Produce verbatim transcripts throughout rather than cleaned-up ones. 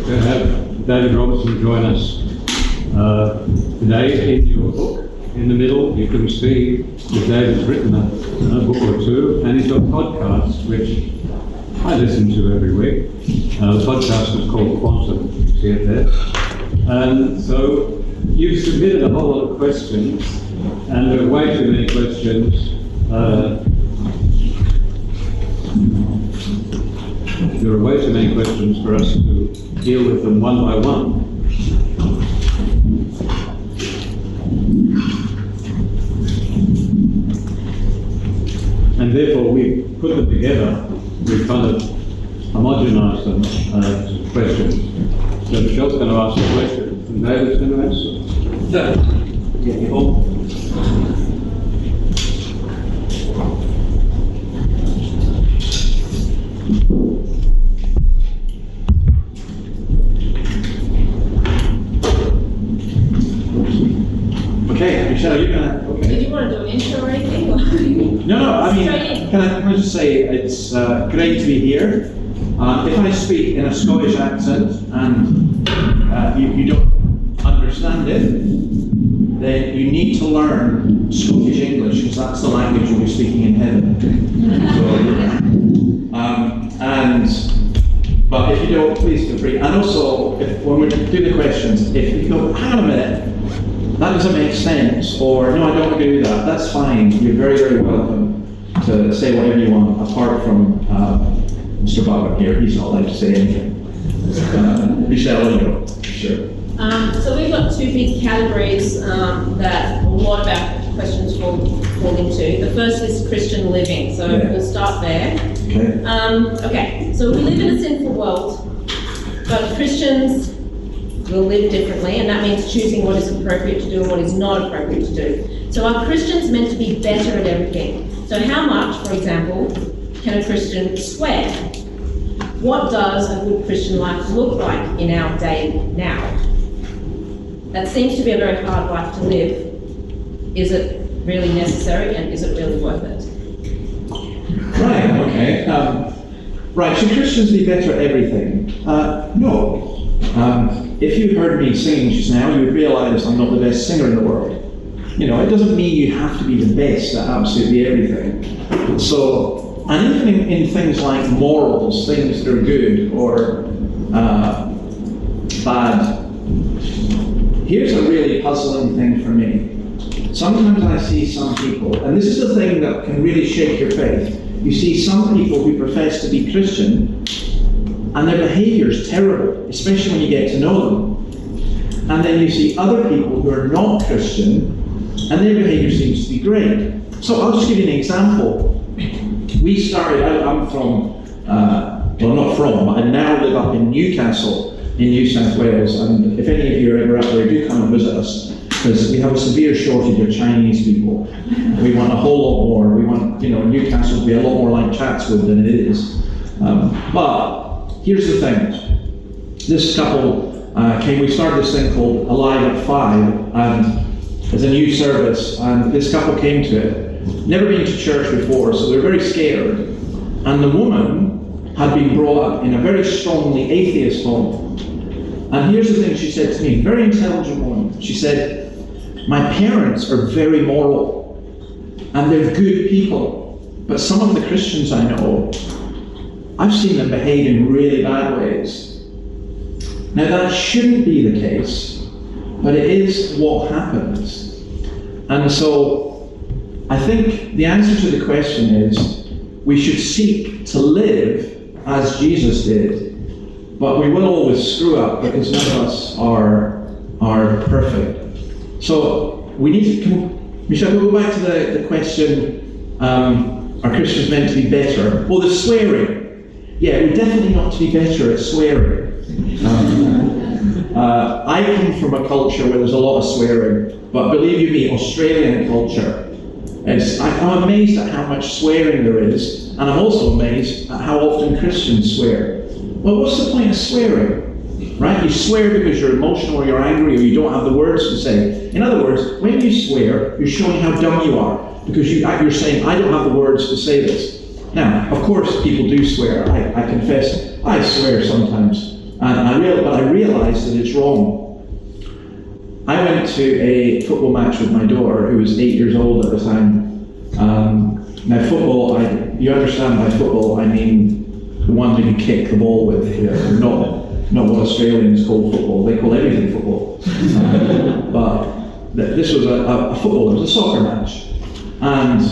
to have David Robertson join us uh, today. In your book, in the middle, you can see that David's written a, a book or two, and he's got podcasts which I listen to every week. Uh, the podcast is called Quantum, you see it there. And so you've submitted a whole lot of questions, and there are way too many questions. Uh, there are way too many questions for us to deal with them one by one. And therefore we put them together, we kind of homogenise them uh, to questions. So Michelle's going to ask a question, and David's going to answer. So, get you all. Okay, Michelle, you're gonna. Okay. Did you want to do an intro or anything? No, no. I mean, Straight in. can I, can I just say it's uh, great to be here. Uh, if I speak in a Scottish accent and uh, you, you don't understand it, then you need to learn Scottish English, because that's the language you'll be speaking in heaven. So, um, and but if you don't, please feel free. And also, if, when we're doing the questions, if you go, hang on a minute, that doesn't make sense, or no, I don't agree with that, that's fine. You're very, very welcome to say whatever you want, apart from uh, Mister Butler here. He's not allowed to say anything. Uh, Michelle, you go. Sure. Um, so we've got two big categories um, that a lot of our questions fall, fall into. The first is Christian living, so Yeah. we'll start there. Okay. Um, okay, so we live in a sinful world, but Christians will live differently, and that means choosing what is appropriate to do and what is not appropriate to do. So are Christians meant to be better at everything? So how much, for example, can a Christian swear? What does a good Christian life look like in our day now? That seems to be a very hard life to live. Is it really necessary, and is it really worth it? Right, okay. Um, right, should Christians be better at everything? Uh, no. Um, if you heard me singing just now, you would realise I'm not the best singer in the world. You know, it doesn't mean you have to be the best at absolutely everything. So, and even in, in things like morals, things that are good or uh, bad, here's a really puzzling thing for me. Sometimes I see some people, and this is the thing that can really shake your faith. You see some people who profess to be Christian, and their behaviour is terrible, especially when you get to know them. And then you see other people who are not Christian, and their behaviour seems to be great. So I'll just give you an example. We started, I, I'm from, uh, well not from, but I now live up in Newcastle in New South Wales, and if any of you are ever up there, do come and visit us, because we have a severe shortage of Chinese people. We want a whole lot more. We want, you know, Newcastle to be a lot more like Chatswood than it is. Um, but here's the thing. This couple uh, came, we started this thing called Alive at Five, and it's a new service, and this couple came to it. Never been to church before, so they're very scared. And the woman had been brought up in a very strongly atheist home. And here's the thing she said to me, very intelligent woman. She said, my parents are very moral, and they're good people, but some of the Christians I know, I've seen them behave in really bad ways. Now that shouldn't be the case, but it is what happens. And so I think the answer to the question is, we should seek to live as Jesus did, but we will always screw up because none of us are, are perfect. So we need to, can, Michelle, we'll go back to the, the question, um, are Christians meant to be better? Well, the swearing. Yeah, we're definitely not to be better at swearing. Um, uh, I come from a culture where there's a lot of swearing, but believe you me, Australian culture, is, I'm amazed at how much swearing there is, and I'm also amazed at how often Christians swear. Well, what's the point of swearing? Right? You swear because you're emotional or you're angry or you don't have the words to say. In other words, when you swear, you're showing how dumb you are, because you, you're saying, I don't have the words to say this. Now, of course, people do swear. I, I confess, I swear sometimes. And I real, but I realised that it's wrong. I went to a football match with my daughter, who was eight years old at the time. Um, now football, I, you understand by football, I mean the one that you kick the ball with, you know, not, not what Australians call football. They call everything football. Um, but th- this was a, a, a football, it was a soccer match. And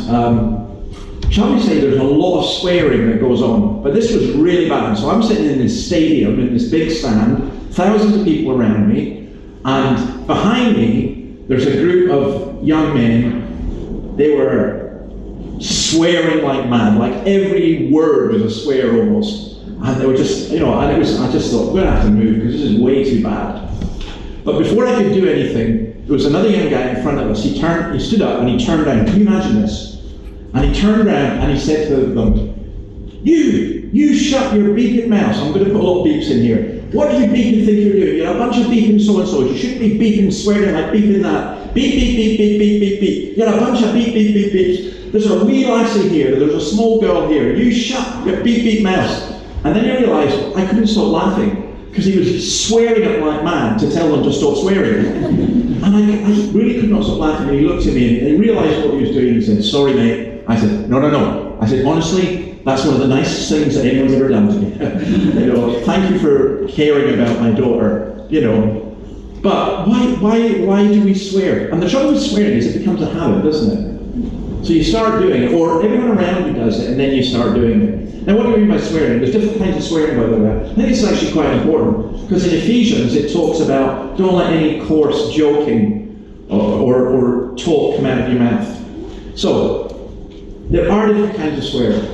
um, shall we say there's a lot of swearing that goes on, but this was really bad. So I'm sitting in this stadium, in this big stand, thousands of people around me, and behind me, there's a group of young men. They were swearing like mad, like every word was a swear almost. And they were just, you know, and it was, I just thought, we're gonna have to move because this is way too bad. But before I could do anything, there was another young guy in front of us. He turned, he stood up and he turned around. Can you imagine this? And he turned around and he said to them, you, you shut your beeping mouth. I'm going to put a lot of beeps in here. What do you beeping think you're doing? You're a bunch of beeping so-and-sos. You shouldn't be beeping, swearing like beeping that. Beep, beep, beep, beep, beep, beep, beep. You're a bunch of beep, beep, beep, beeps. There's a wee lassie here. There's a small girl here. You shut your beep, beep mouth. And then you realise I couldn't stop laughing because he was swearing at like mad to tell them to stop swearing. And I, I really could not stop laughing. And he looked at me and he realised what he was doing. He said, sorry, mate. I said, no, no, no. I said, honestly, that's one of the nicest things that anyone's ever done to me. You know, thank you for caring about my daughter, you know. But why, why, why do we swear? And the trouble with swearing is it becomes a habit, doesn't it? So you start doing it, or everyone around you does it, and then you start doing it. Now, what do we mean by swearing? There's different kinds of swearing, by the way. I think it's actually quite important, because in Ephesians it talks about don't let any coarse joking or, or, or talk come out of your mouth. So, there are different kinds of swearing.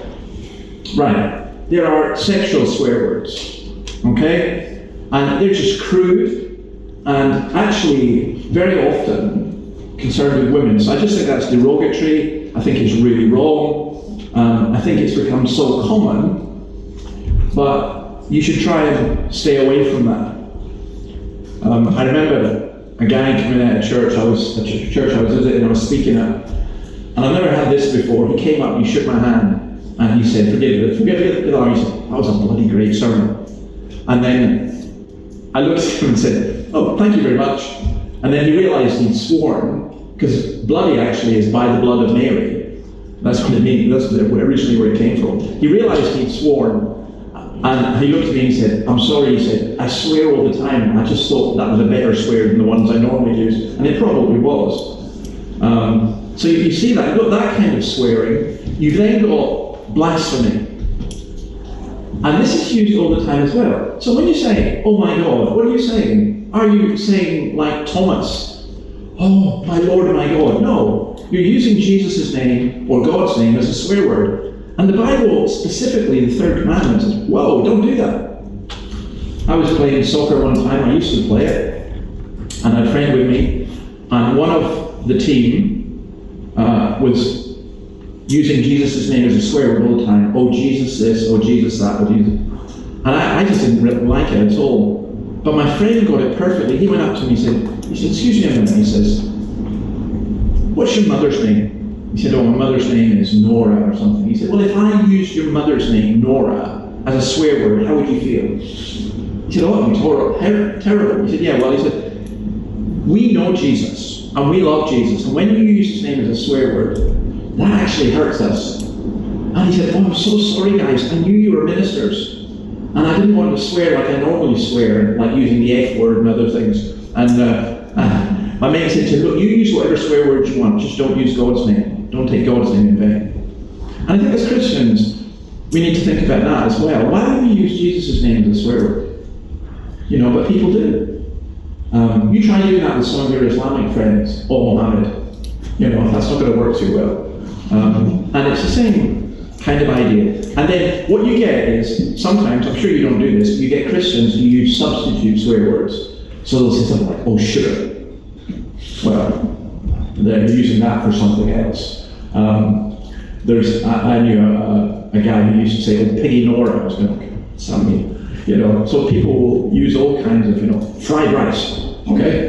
Right. There are sexual swear words. Okay? And they're just crude and actually very often concerned with women. So I just think that's derogatory. I think it's really wrong. Um, I think it's become so common, but you should try and stay away from that. Um, I remember a guy coming out of church, I was a ch- church I was visiting, I was speaking at, and I've never had this before. He came up, he shook my hand, and he said, forgive it, forgive it. He said, that was a bloody great sermon. And then I looked at him and said, oh, thank you very much. And then he realised he'd sworn, because bloody actually is by the blood of Mary. That's what it means, that's originally where it came from. He realised he'd sworn, and he looked at me and he said, I'm sorry, he said, I swear all the time, and I just thought that was a better swear than the ones I normally use. And it probably was. Um, so you, you see that, you've got that kind of swearing. You've then got blasphemy. And this is used all the time as well. So when you say, oh my God, what are you saying? Are you saying like Thomas, oh my Lord and my God? No, you're using Jesus' name or God's name as a swear word. And the Bible, specifically the third commandment, says, whoa, don't do that. I was playing soccer one time, I used to play it, and I had a friend with me, and one of the team uh, was using Jesus' name as a swear word all the time. Oh, Jesus this, oh, Jesus that, oh, Jesus. And I, I just didn't really like it at all. But my friend got it perfectly. He went up to me and said, he said, excuse me a minute. He says, what's your mother's name? He said, oh, my mother's name is Nora or something. He said, well, if I used your mother's name, Nora, as a swear word, how would you feel? He said, oh, it's horrible, ter- terrible. He said, yeah, well, he said, we know Jesus, and we love Jesus, and when you use his name as a swear word, that actually hurts us. And he said, oh, I'm so sorry, guys. I knew you were ministers. And I didn't want to swear like I normally swear, like using the F word and other things. And uh, uh, my mate said to him, look, you use whatever swear words you want, just don't use God's name. Don't take God's name in vain. And I think as Christians, we need to think about that as well. Why don't we use Jesus' name as a swear word? You know, but people do. Um, you try doing that with some of your Islamic friends, or Mohammed. You know, that's not going to work too well. Um, and it's the same kind of idea. And then what you get is, sometimes, I'm sure you don't do this, you get Christians who use substitute swear words. So they'll say something like, oh, sure. Well, they're using that for something else. Um, there's, I, I knew a, a guy who used to say, oh, Piggy Nora. I was going, something, you know. So people will use all kinds of, you know, fried rice. Okay?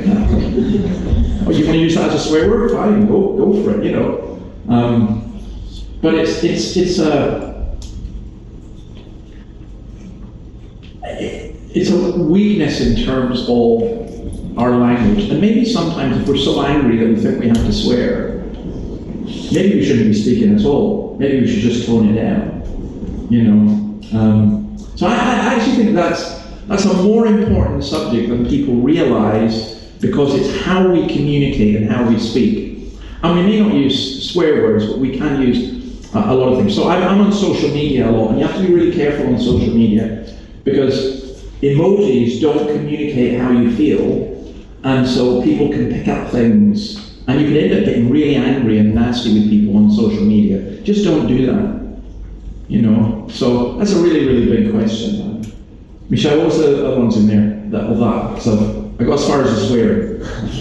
Oh, you want to use that as a swear word? Fine, go, go for it, you know. Um, but it's it's it's a uh, it's a weakness in terms of our language. And maybe sometimes if we're so angry that we think we have to swear, maybe we shouldn't be speaking at all. Maybe we should just tone it down, you know. Um, so I, I actually think that's, that's a more important subject than people realize, because it's how we communicate and how we speak. And we may not use swear words, but we can use uh, a lot of things. So I'm, I'm on social media a lot, and you have to be really careful on social media, because emojis don't communicate how you feel, and so people can pick up things, and you can end up getting really angry and nasty with people on social media. Just don't do that, you know. So that's a really, really big question. Michelle, what was the other ones in there? That, of that. So I got as far as the swearing.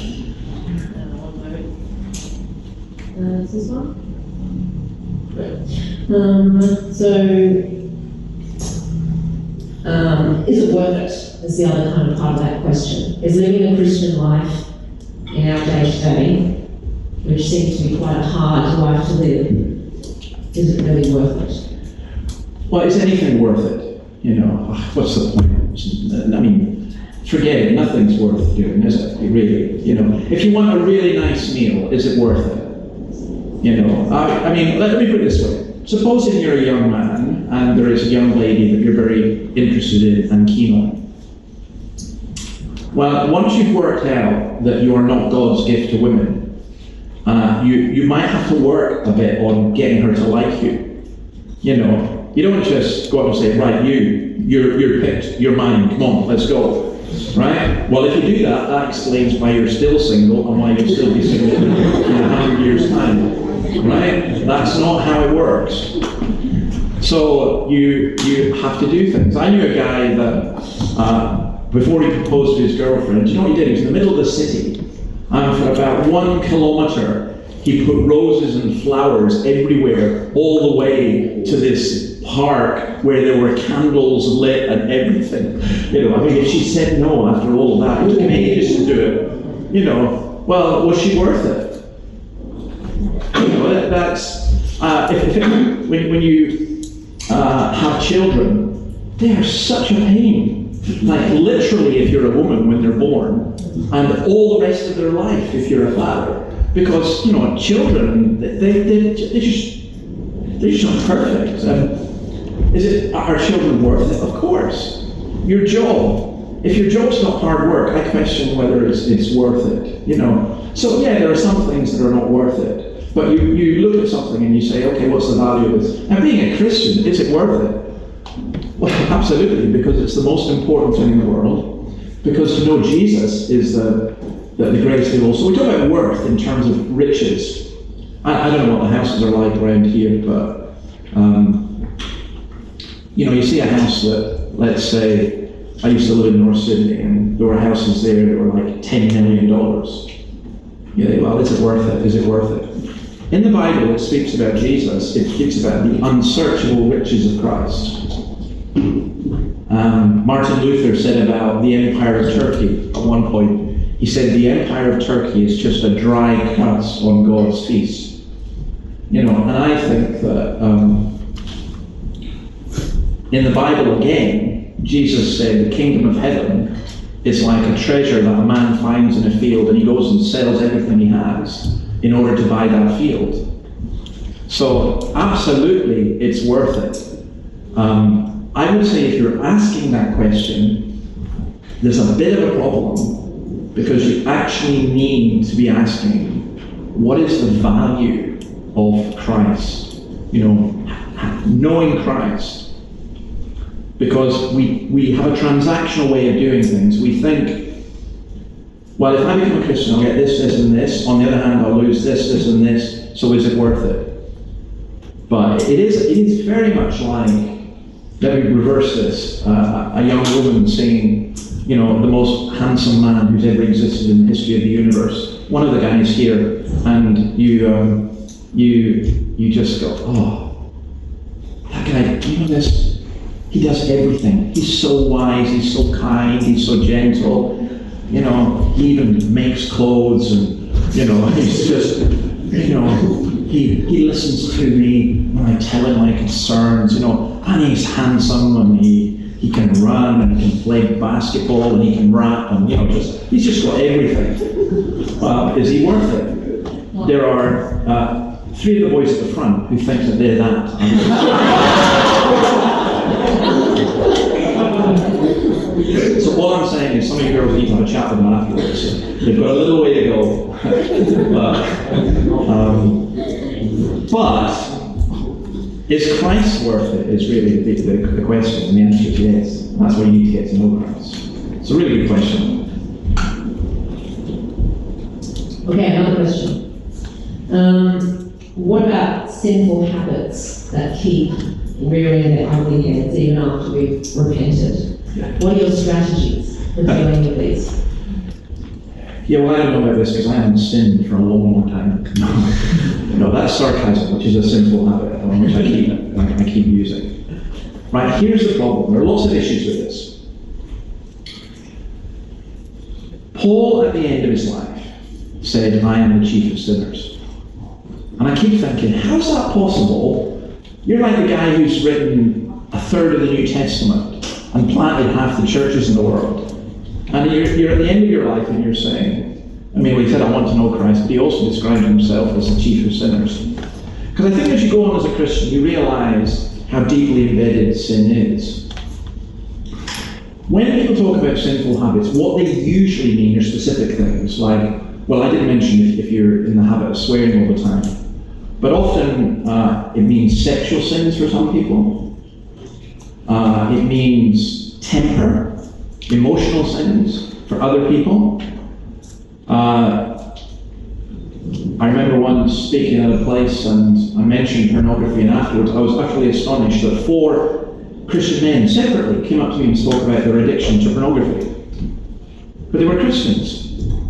Uh, is this one? Um, so, um, is it worth it? Is the other kind of part of that question. Is living a Christian life in our day-to-day, which seems to be quite a hard life to live, is it really worth it? Well, is anything worth it? You know, what's the point? I mean, forget it, nothing's worth doing, is it? Really, you know. If you want a really nice meal, is it worth it? You know, I, I mean, let me put it this way. Supposing you're a young man and there is a young lady that you're very interested in and keen on. Well, once you've worked out that you are not God's gift to women, uh, you, you might have to work a bit on getting her to like you. You know, you don't just go up and say, right, you, you're, you're picked, you're mine, come on, let's go. Right? Well, if you do that, that explains why you're still single and why you'll still be single in a hundred years' time. Right? That's not how it works. So you you have to do things. I knew a guy that uh, before he proposed to his girlfriend, do you know what he did? He was in the middle of the city, and for about one kilometre he put roses and flowers everywhere, all the way to this park where there were candles lit and everything. You know, I mean, if she said no after all of that, it took him ages to do it. You know, well, was she worth it? You know, that, that's uh, if, if it, when when you uh, have children, they are such a pain. Like literally, if you're a woman when they're born, and all the rest of their life if you're a father, because you know, children they they they just they're just not perfect. And is it are children worth it? Of course. Your job. If your job's not hard work, I question whether it's it's worth it. You know. So yeah, there are some things that are not worth it. But you, you look at something and you say, okay, what's the value of this? And being a Christian, is it worth it? Well, absolutely, because it's the most important thing in the world. Because to know Jesus is the, the, the greatest thing also. We talk about worth in terms of riches. I, I don't know what the houses are like around here, but um, you know, you see a house that, let's say, I used to live in North Sydney, and there were houses there that were like ten million dollars. You think, well, is it worth it? Is it worth it? In the Bible, it speaks about Jesus. It speaks about the unsearchable riches of Christ. Um, Martin Luther said about the Empire of Turkey at one point, he said, the Empire of Turkey is just a dry crust on God's feast. You know, and I think that um, in the Bible again, Jesus said the kingdom of heaven is like a treasure that a man finds in a field, and he goes and sells everything he has in order to buy that field. So absolutely, it's worth it. Um, I would say if you're asking that question, there's a bit of a problem, because you actually need to be asking, what is the value of Christ? You know, knowing Christ. Because we, we have a transactional way of doing things. We think, well, if I become a Christian, I'll get this, this, and this. On the other hand, I'll lose this, this, and this. So is it worth it? But it is, it is very much like, let me reverse this, uh, a young woman seeing, you know, the most handsome man who's ever existed in the history of the universe. One of the guys here, and you, um, you, you just go, oh, that guy, you know this? He does everything. He's so wise. He's so kind. He's so gentle. You know, he even makes clothes, and you know, he's just, you know, he he listens to me when I tell him my concerns. You know, and he's handsome, and he he can run, and he can play basketball, and he can rap, and you know, just he's just got everything. Well, is he worth it? There are uh, three of the boys at the front who think that they're that. So all I'm saying is some of you girls need to have a chat with them afterwards. They've got a little way to go. but, um, but is Christ worth it is really the, the, the question, and the answer is yes. That's why you need to get to know Christ. It's a really good question. Okay, another question. Um, what about sinful habits that keep rearing their ugly heads even after we've repented? What are your strategies for dealing with these? Yeah, well, I don't know about this because I haven't sinned for a long, long time. No, that's sarcasm, which is a sinful habit, um, which I keep, I keep using. Right, here's the problem. There are lots of issues with this. Paul, at the end of his life, said, I am the chief of sinners. And I keep thinking, how's that possible? You're like the guy who's written a third of the New Testament and planted half the churches in the world. And you're, you're at the end of your life and you're saying, I mean, well, he said, I want to know Christ, but he also described himself as the chief of sinners. Because I think as you go on as a Christian, you realize how deeply embedded sin is. When people talk about sinful habits, what they usually mean are specific things, like, well, I didn't mention if, if you're in the habit of swearing all the time, but often uh, it means sexual sins for some people. Uh, it means temper, emotional sins for other people. Uh, I remember once speaking at a place and I mentioned pornography, and afterwards I was utterly astonished that four Christian men separately came up to me and spoke about their addiction to pornography. But they were Christians.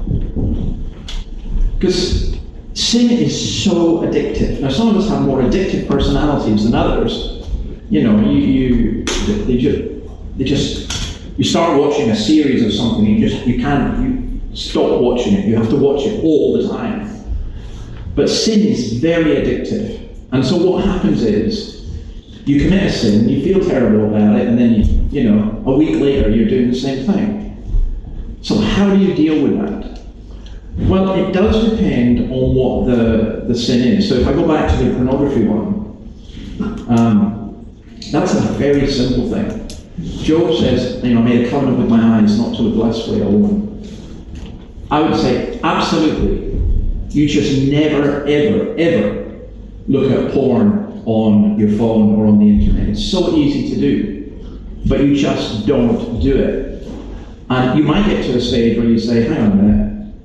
Because sin is so addictive. Now, some of us have more addictive personalities than others. You know, you, you they just, they just, you start watching a series of something, you just, you can't, you stop watching it. You have to watch it all the time. But sin is very addictive. And so what happens is, you commit a sin, you feel terrible about it, and then, you, you know, a week later you're doing the same thing. So how do you deal with that? Well, it does depend on what the, the sin is. So if I go back to the pornography one, um, that's a very simple thing. Job says, you know, I made a covenant with my eyes not to look lustfully at a woman. I would say, absolutely. You just never, ever, ever look at porn on your phone or on the internet. It's so easy to do, but you just don't do it. And you might get to a stage where you say, hang on a minute,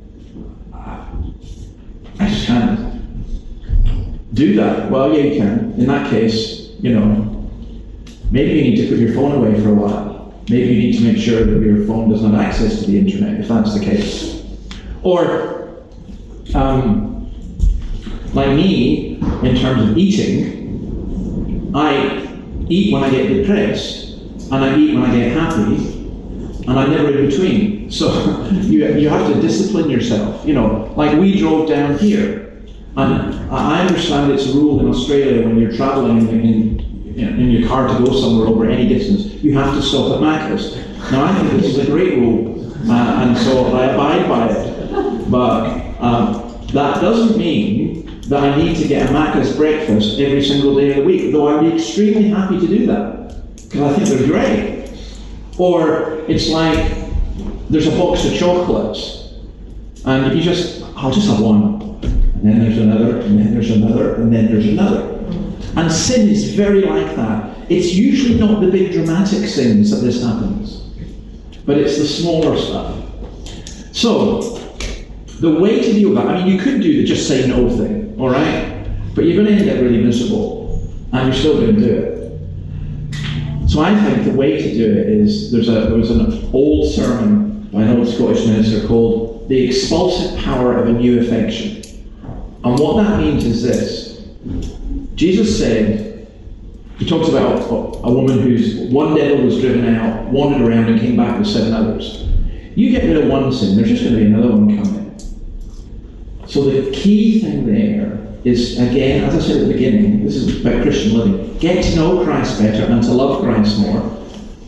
I just can't do that. Well, yeah, you can. In that case, you know, maybe you need to put your phone away for a while. Maybe you need to make sure that your phone doesn't have access to the internet, if that's the case. Or, um, like me, in terms of eating, I eat when I get depressed, and I eat when I get happy, and I'm never in between. So you, you have to discipline yourself. You know, like we drove down here, and I understand it's a rule in Australia when you're traveling in in your car to go somewhere over any distance, you have to stop at Macca's. Now, I think this is a great rule, uh, and so I abide by it. But um, that doesn't mean that I need to get a Macca's breakfast every single day of the week, though I'd be extremely happy to do that, because I think they're great. Or it's like there's a box of chocolates, and you just, I'll just have one, and then there's another, and then there's another, and then there's another. And sin is very like that. It's usually not the big dramatic sins that this happens, but it's the smaller stuff. So, the way to deal with that, I mean, you could do the just say no thing, all right? But you're going to end up really miserable, and you're still going to do it. So I think the way to do it is, there's a there was an old sermon by an old Scottish minister called The Expulsive Power of a New Affection. And what that means is this. Jesus said, he talks about a woman whose one devil was driven out, wandered around and came back with seven others. You get rid of one sin, there's just going to be another one coming. So the key thing there is, again, as I said at the beginning, this is about Christian living. Get to know Christ better and to love Christ more.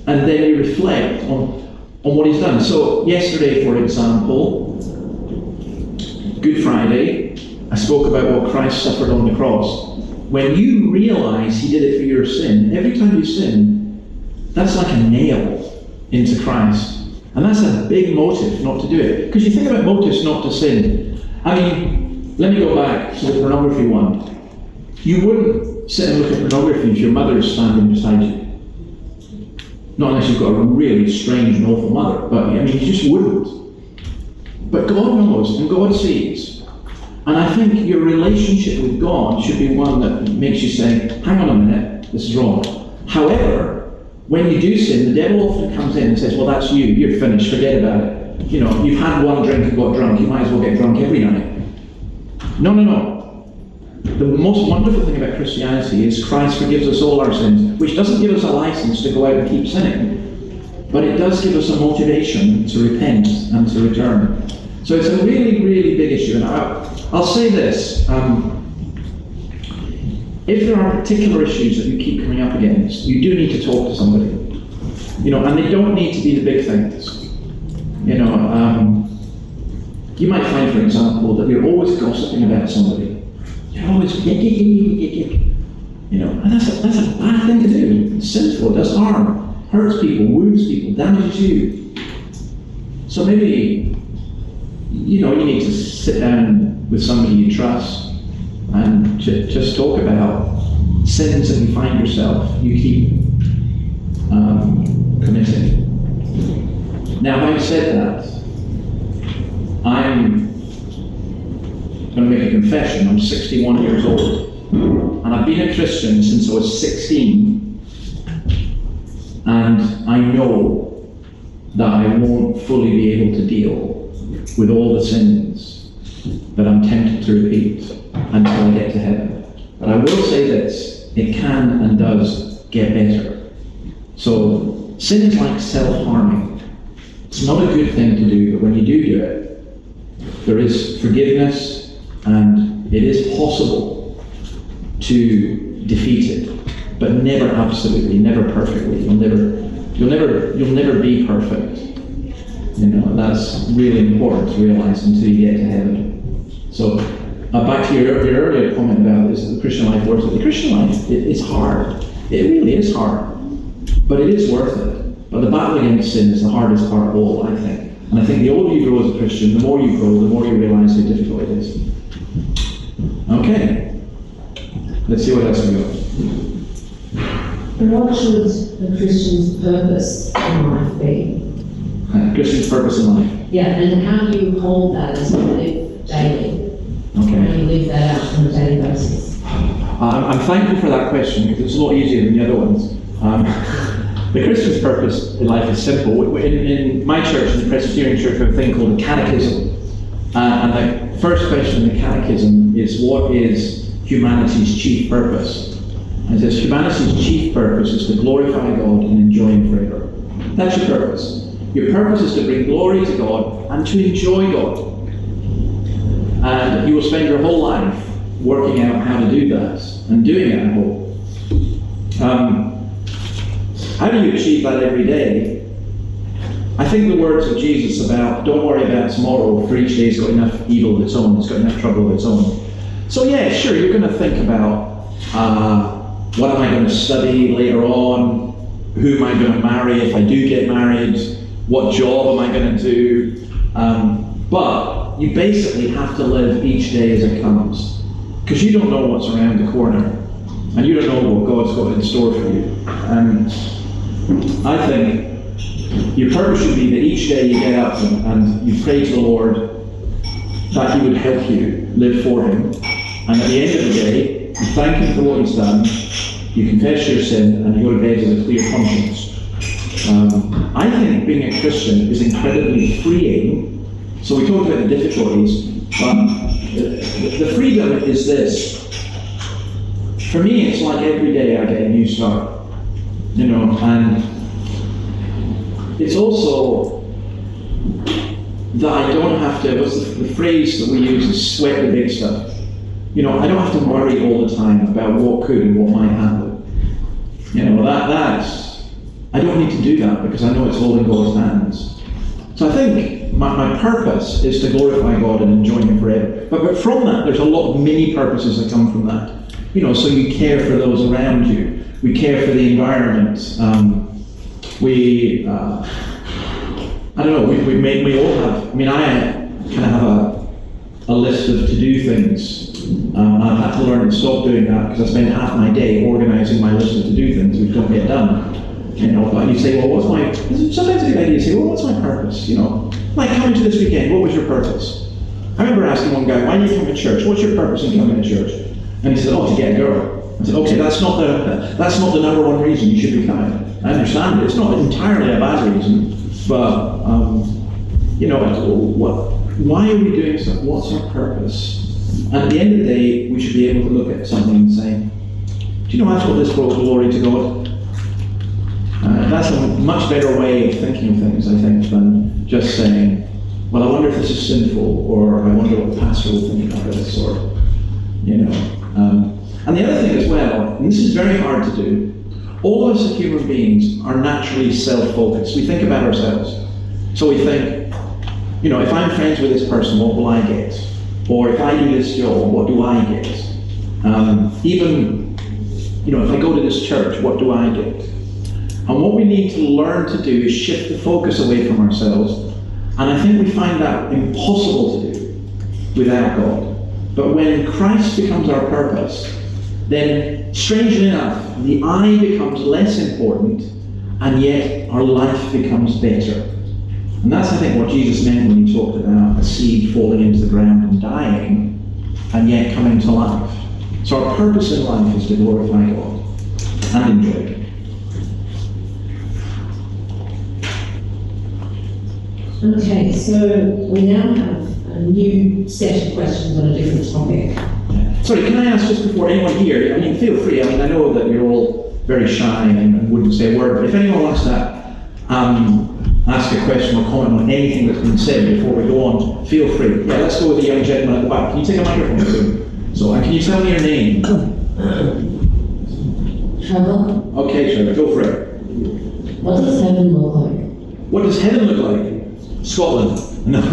and then you reflect on, on what he's done. So yesterday, for example, Good Friday, I spoke about what Christ suffered on the cross. When you realize he did it for your sin, every time you sin, that's like a nail into Christ. And that's a big motive not to do it. Because you think about motives not to sin. I mean, let me go back to the pornography one. You wouldn't sit and look at pornography if your mother is standing beside you. Not unless you've got a really strange and awful mother. But I mean, you just wouldn't. But God knows and God sees. And I think your relationship with God should be one that makes you say, hang on a minute, this is wrong. However, when you do sin, the devil often comes in and says, well, that's you, you're finished, forget about it. You know, you've had one drink and got drunk, you might as well get drunk every night. No, no, no. The most wonderful thing about Christianity is Christ forgives us all our sins, which doesn't give us a license to go out and keep sinning, but it does give us a motivation to repent and to return. So it's a really, really big issue. And I'll, I'll say this. Um, If there are particular issues that you keep coming up against, you do need to talk to somebody. You know, and they don't need to be the big things. You know, um, you might find, for example, that you're always gossiping about somebody. You're always, yick, yick, yick, yick, yick. You know, and that's a, that's a bad thing to do. It's sinful, it does harm, hurts people, wounds people, damages you. So maybe, you know, you need to sit down with somebody you trust and just talk about sins that you find yourself, you keep um, committing. Now, having said that, I'm going to make a confession. I'm sixty-one years old, and I've been a Christian since I was sixteen, and I know that I won't fully be able to deal with all the sins that I'm tempted to repeat until I get to heaven. But I will say this, it can and does get better. So sin is like self-harming. It's not a good thing to do, but when you do do it, there is forgiveness and it is possible to defeat it, but never absolutely, never perfectly. You'll never, you'll never, you'll never be perfect. You know, that's really important to realize until you get to heaven. So Uh, back to your, your earlier comment about is the Christian life worth it. The Christian life, it, it's hard. It really is hard. But it is worth it. But the battle against sin is the hardest part of all, I think. And I think the older you grow as a Christian, the more you grow, the more you realize how difficult it is. Okay. Let's see what else we got. What should a Christian's purpose in life be? Uh, Christian's purpose in life. Yeah, and how do you hold that as you live daily? Okay. How do you live that out on a daily basis? Uh, I'm thankful for that question because it's a lot easier than the other ones. Um, the Christian's purpose in life is simple. In, in my church, in the Presbyterian Church, we have a thing called a catechism. Uh, and the first question in the catechism is, what is humanity's chief purpose? And it says, humanity's chief purpose is to glorify God and enjoy Him forever. That's your purpose. Your purpose is to bring glory to God and to enjoy God. And you will spend your whole life working out how to do that, and doing it, I hope. Um, how do you achieve that every day? I think the words of Jesus about, don't worry about tomorrow, for each day's got enough evil of its own, it's got enough trouble of its own. So yeah, sure, you're going to think about, uh, what am I going to study later on? Who am I going to marry if I do get married? What job am I going to do? Um, but you basically have to live each day as it comes, because you don't know what's around the corner, and you don't know what God's got in store for you. And I think your purpose should be that each day you get up and, and you pray to the Lord that He would help you live for Him, and at the end of the day, you thank Him for what He's done, you confess your sin, and you go to bed with a clear conscience. Um, I think being a Christian is incredibly freeing. So we talked about the difficulties, but the, the freedom is this. For me, it's like every day I get a new start, you know, and it's also that I don't have to, what's the, the phrase that we use is sweat the big stuff. You know, I don't have to worry all the time about what could and what might happen. You know, that that's, I don't need to do that because I know it's all in God's hands. So I think my, my purpose is to glorify God and enjoy Him forever. But, but from that, there's a lot of mini purposes that come from that. You know, so you care for those around you. We care for the environment. Um, we, uh, I don't know, we, we, may, we all have, I mean, I kind of have a, a list of to-do things. Um, I've had to learn to stop doing that because I spend half my day organising my list of to-do things which don't get done. You know, but you say, well, what's my, sometimes it's a good idea to say, well, what's my purpose, you know? Like coming to this weekend, what was your purpose? I remember asking one guy, why do you come to church? What's your purpose in coming to church? And he said, oh, to get a girl. I said, okay, that's not the, that's not the number one reason you should be coming. I understand it, it's not entirely a bad reason, but, um, you know, what, why are we doing so? What's our purpose? And at the end of the day, we should be able to look at something and say, do you know that's what this brought glory to God? Uh, that's a much better way of thinking of things, I think, than just saying, well, I wonder if this is sinful, or I wonder what the pastor will think about this, or, you know. Um, and the other thing as well, and this is very hard to do, all of us as human beings are naturally self-focused. We think about ourselves. So we think, you know, if I'm friends with this person, what will I get? Or if I do this job, what do I get? Um, even, you know, if I go to this church, what do I get? And what we need to learn to do is shift the focus away from ourselves. And I think we find that impossible to do without God. But when Christ becomes our purpose, then strangely enough, the I becomes less important, and yet our life becomes better. And that's, I think, what Jesus meant when he talked about a seed falling into the ground and dying, and yet coming to life. So our purpose in life is to glorify God and enjoy Him. Okay, so we now have a new set of questions on a different topic. Sorry, can I ask just before anyone here, I mean, feel free, I mean, I know that you're all very shy and, and wouldn't say a word, but if anyone wants to um, ask a question or comment on anything that's been said before we go on, feel free. Yeah, let's go with the young gentleman at the back. Can you take a microphone soon? So, uh, can you tell me your name? Trevor? Okay, Trevor, go for it. What does heaven look like? What does heaven look like? Scotland. No.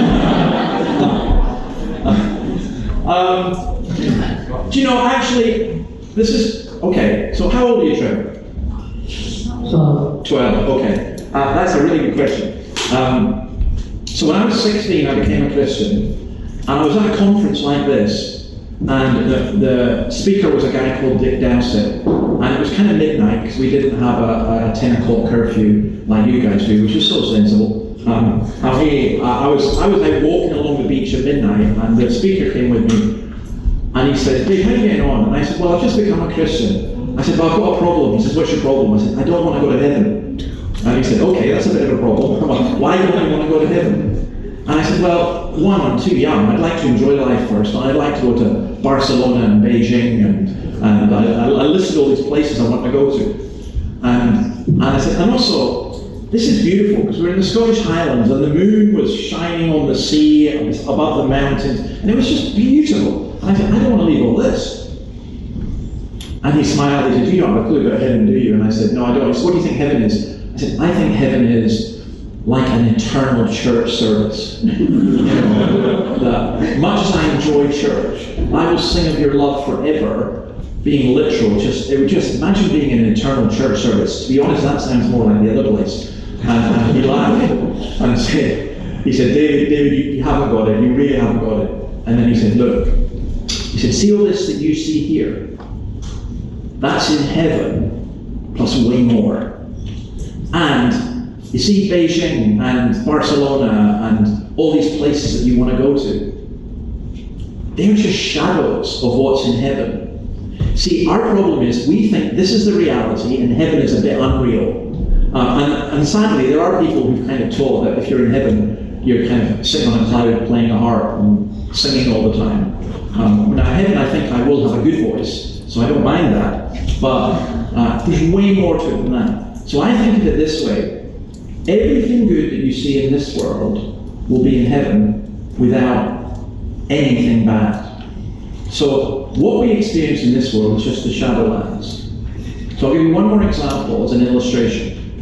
um, do you know, actually, this is, okay, so how old are you, Trevor? Twelve. Twelve, okay. Uh, that's a really good question. Um, so when I was sixteen, I became a Christian, and I was at a conference like this, and the, the speaker was a guy called Dick Dowsett, and it was kind of midnight, because we didn't have a, a ten o'clock curfew like you guys do, which is so sensible. Um, and he, I, I was I was out walking along the beach at midnight, and the speaker came with me, and he said, "Dave, how are you getting on?" And I said, "Well, I've just become a Christian." I said, "Well, I've got a problem." He says, "What's your problem?" I said, "I don't want to go to heaven." And he said, "Okay, that's a bit of a problem. Why don't you want to go to heaven?" And I said, "Well, one, I'm too young. I'd like to enjoy life first, and I'd like to go to Barcelona and Beijing, and, and I, I listed all these places I want to go to." And, and I said, and also, this is beautiful, because we're in the Scottish Highlands, and the moon was shining on the sea above the mountains, and it was just beautiful. And I said, I don't want to leave all this. And he smiled, he said, you don't have a clue about heaven, do you? And I said, no, I don't. He said, what do you think heaven is? I said, I think heaven is like an eternal church service. You know, that much as I enjoy church, I will sing of your love forever. Being literal, just it would just imagine being in an eternal church service. To be honest, that sounds more like the other place. And, and he laughed and said, he said, David, David, you, you haven't got it. You really haven't got it. And then he said, look, he said, see all this that you see here? That's in heaven, plus way more. And you see Beijing and Barcelona and all these places that you want to go to. They're just shadows of what's in heaven. See, our problem is we think this is the reality and heaven is a bit unreal. Uh, and, and sadly, there are people who've kind of taught that if you're in heaven, you're kind of sitting on a cloud playing a harp and singing all the time. Um, now, heaven, I think I will have a good voice, so I don't mind that. But uh, there's way more to it than that. So I think of it this way. Everything good that you see in this world will be in heaven without anything bad. So what we experience in this world is just the Shadowlands. So I'll give you one more example as an illustration.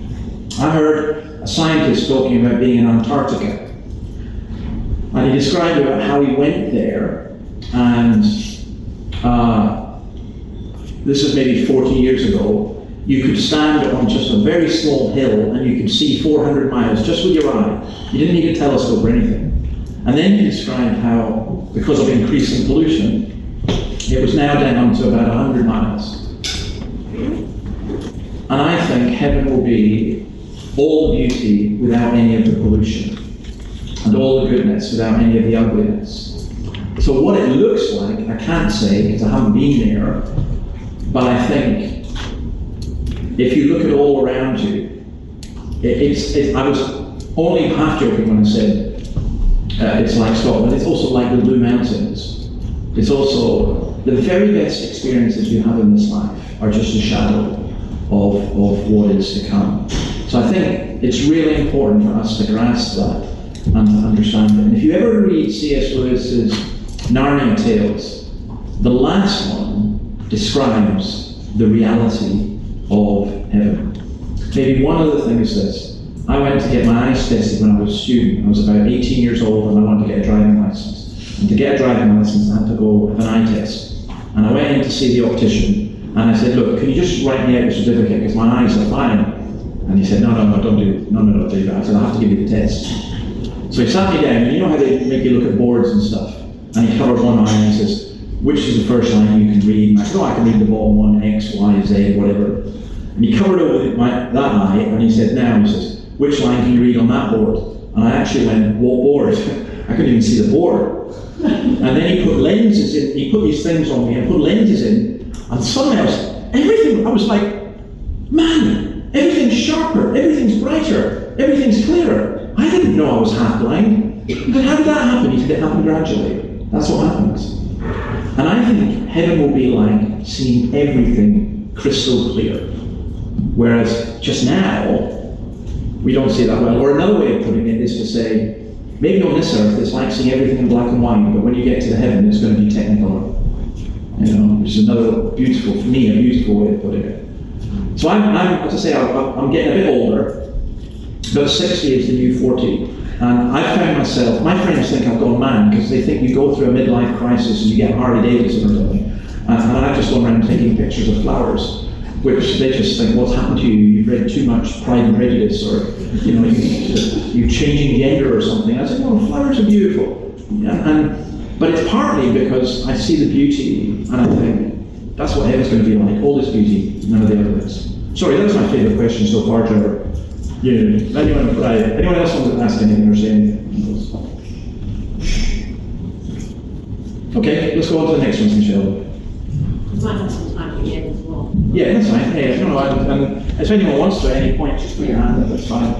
I heard a scientist talking about being in Antarctica. And he described about how he went there, and uh, this is maybe forty years ago. You could stand on just a very small hill and you could see four hundred miles just with your eye. You didn't need a telescope or anything. And then he described how, because of increasing pollution, it was now down to about one hundred miles. And I think heaven will be all the beauty without any of the pollution, and all the goodness without any of the ugliness. So what it looks like, I can't say because I haven't been there, but I think if you look at all around you, it, it's, it, I was only half joking when I said uh, it's like Scotland. It's also like the Blue Mountains. It's also the very best experiences you have in this life are just a shadow of, of what is to come. So I think it's really important for us to grasp that and to understand it. And if you ever read C S Lewis's Narnia Tales, the last one describes the reality of heaven. Maybe one other thing is this. I went to get my eyes tested when I was a student. I was about eighteen years old and I wanted to get a driving license. And to get a driving license, I had to go have an eye test. And I went in to see the optician and I said, look, can you just write me out your certificate because my eyes are fine? And he said, no, no, no, don't do it. No, no, don't do that. I said, I have to give you the test. So he sat me down, and you know how they make you look at boards and stuff? And he covered one eye and he says, which is the first line you can read? And I said, oh, I can read the bottom one, X, Y, Z, whatever. And he covered over my, that eye, and he said, now, he says, which line can you read on that board? And I actually went, what board? I couldn't even see the board. And then he put lenses in, he put these things on me and put lenses in, and suddenly I was, everything, I was like, man, everything's sharper, everything's brighter, everything's clearer. I didn't know I was half blind. But how did that happen? He said, it happened gradually. That's what happens. And I think heaven will be like seeing everything crystal clear. Whereas just now, we don't see that well. Or another way of putting it is to say, maybe on this earth it's like seeing everything in black and white, but when you get to the heaven it's going to be technicolor. You know, which is another beautiful, for me, a beautiful way of putting it. So I'm, I'm as I say, I'm, I'm getting a bit older. About sixty is the new forty. And I found myself, my friends think I've gone mad because they think you go through a midlife crisis and you get Harley Davidson or something. And, and I've just gone around taking pictures of flowers, which they just think, what's happened to you? You've read too much Pride and Prejudice, or you know, you, you're changing gender or something. I said, no, flowers are beautiful. And, and, but it's partly because I see the beauty and I think, that's what heaven's going to be like, all this beauty, none of the other bits. Sorry, that's my favourite question so far, Trevor. Yeah, anyone, right, anyone else want to ask anything or say anything? Okay, let's go on to the next one, Michelle. We might have some time at the end as well. Yeah, that's fine. Hey, no, no, and, and if anyone wants to at any point, just put your hand up, that's fine.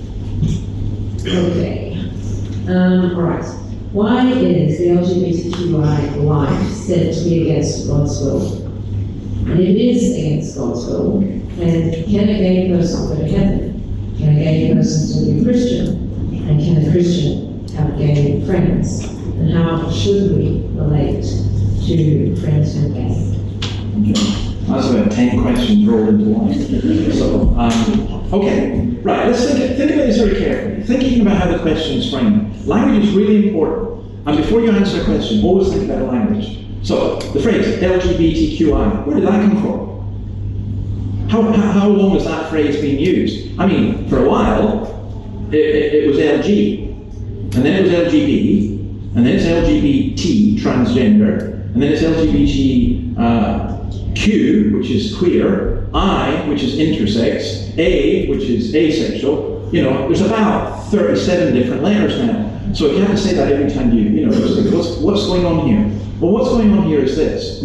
Okay. Um, all right. Why is the L G B T Q I life said to be against God's will? And if it is against God's will, then can a gay person go to heaven? Can a gay person still be a Christian? And can a Christian have gay friends? And how should we relate to friends who are gay? Okay. That's about ten questions rolled into one. So, um, okay, right, let's think, think about this very carefully. Think even about how the question is framed. Language is really important. And before you answer a question, always think about the language. So, the phrase L G B T Q I, where did that come from? How, how, how long has that phrase been used? I mean, for a while, it, it, it was L G, and then it was L G B, and then it's L G B T, transgender, and then it's L G B T uh, Q, which is queer, I, which is intersex, A, which is asexual. You know, there's about thirty-seven different letters now. So if you have to say that every time you, you know, what's, what's going on here? Well, what's going on here is this.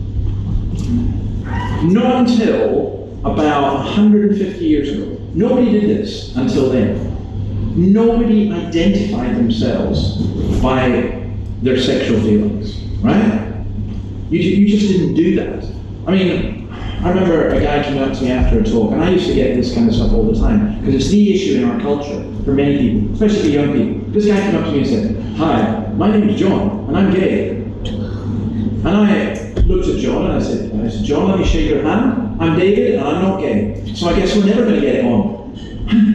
Not until about one hundred fifty years ago, nobody did this until then. Nobody identified themselves by their sexual feelings, right? You, you just didn't do that. I mean, I remember a guy came up to me after a talk, and I used to get this kind of stuff all the time, because it's the issue in our culture for many people, especially for young people. This guy came up to me and said, hi, my name is John, and I'm gay. And I looked at John and I said, I said, John, let me shake your hand. I'm David and I'm not gay. So I guess we're never going to get it on.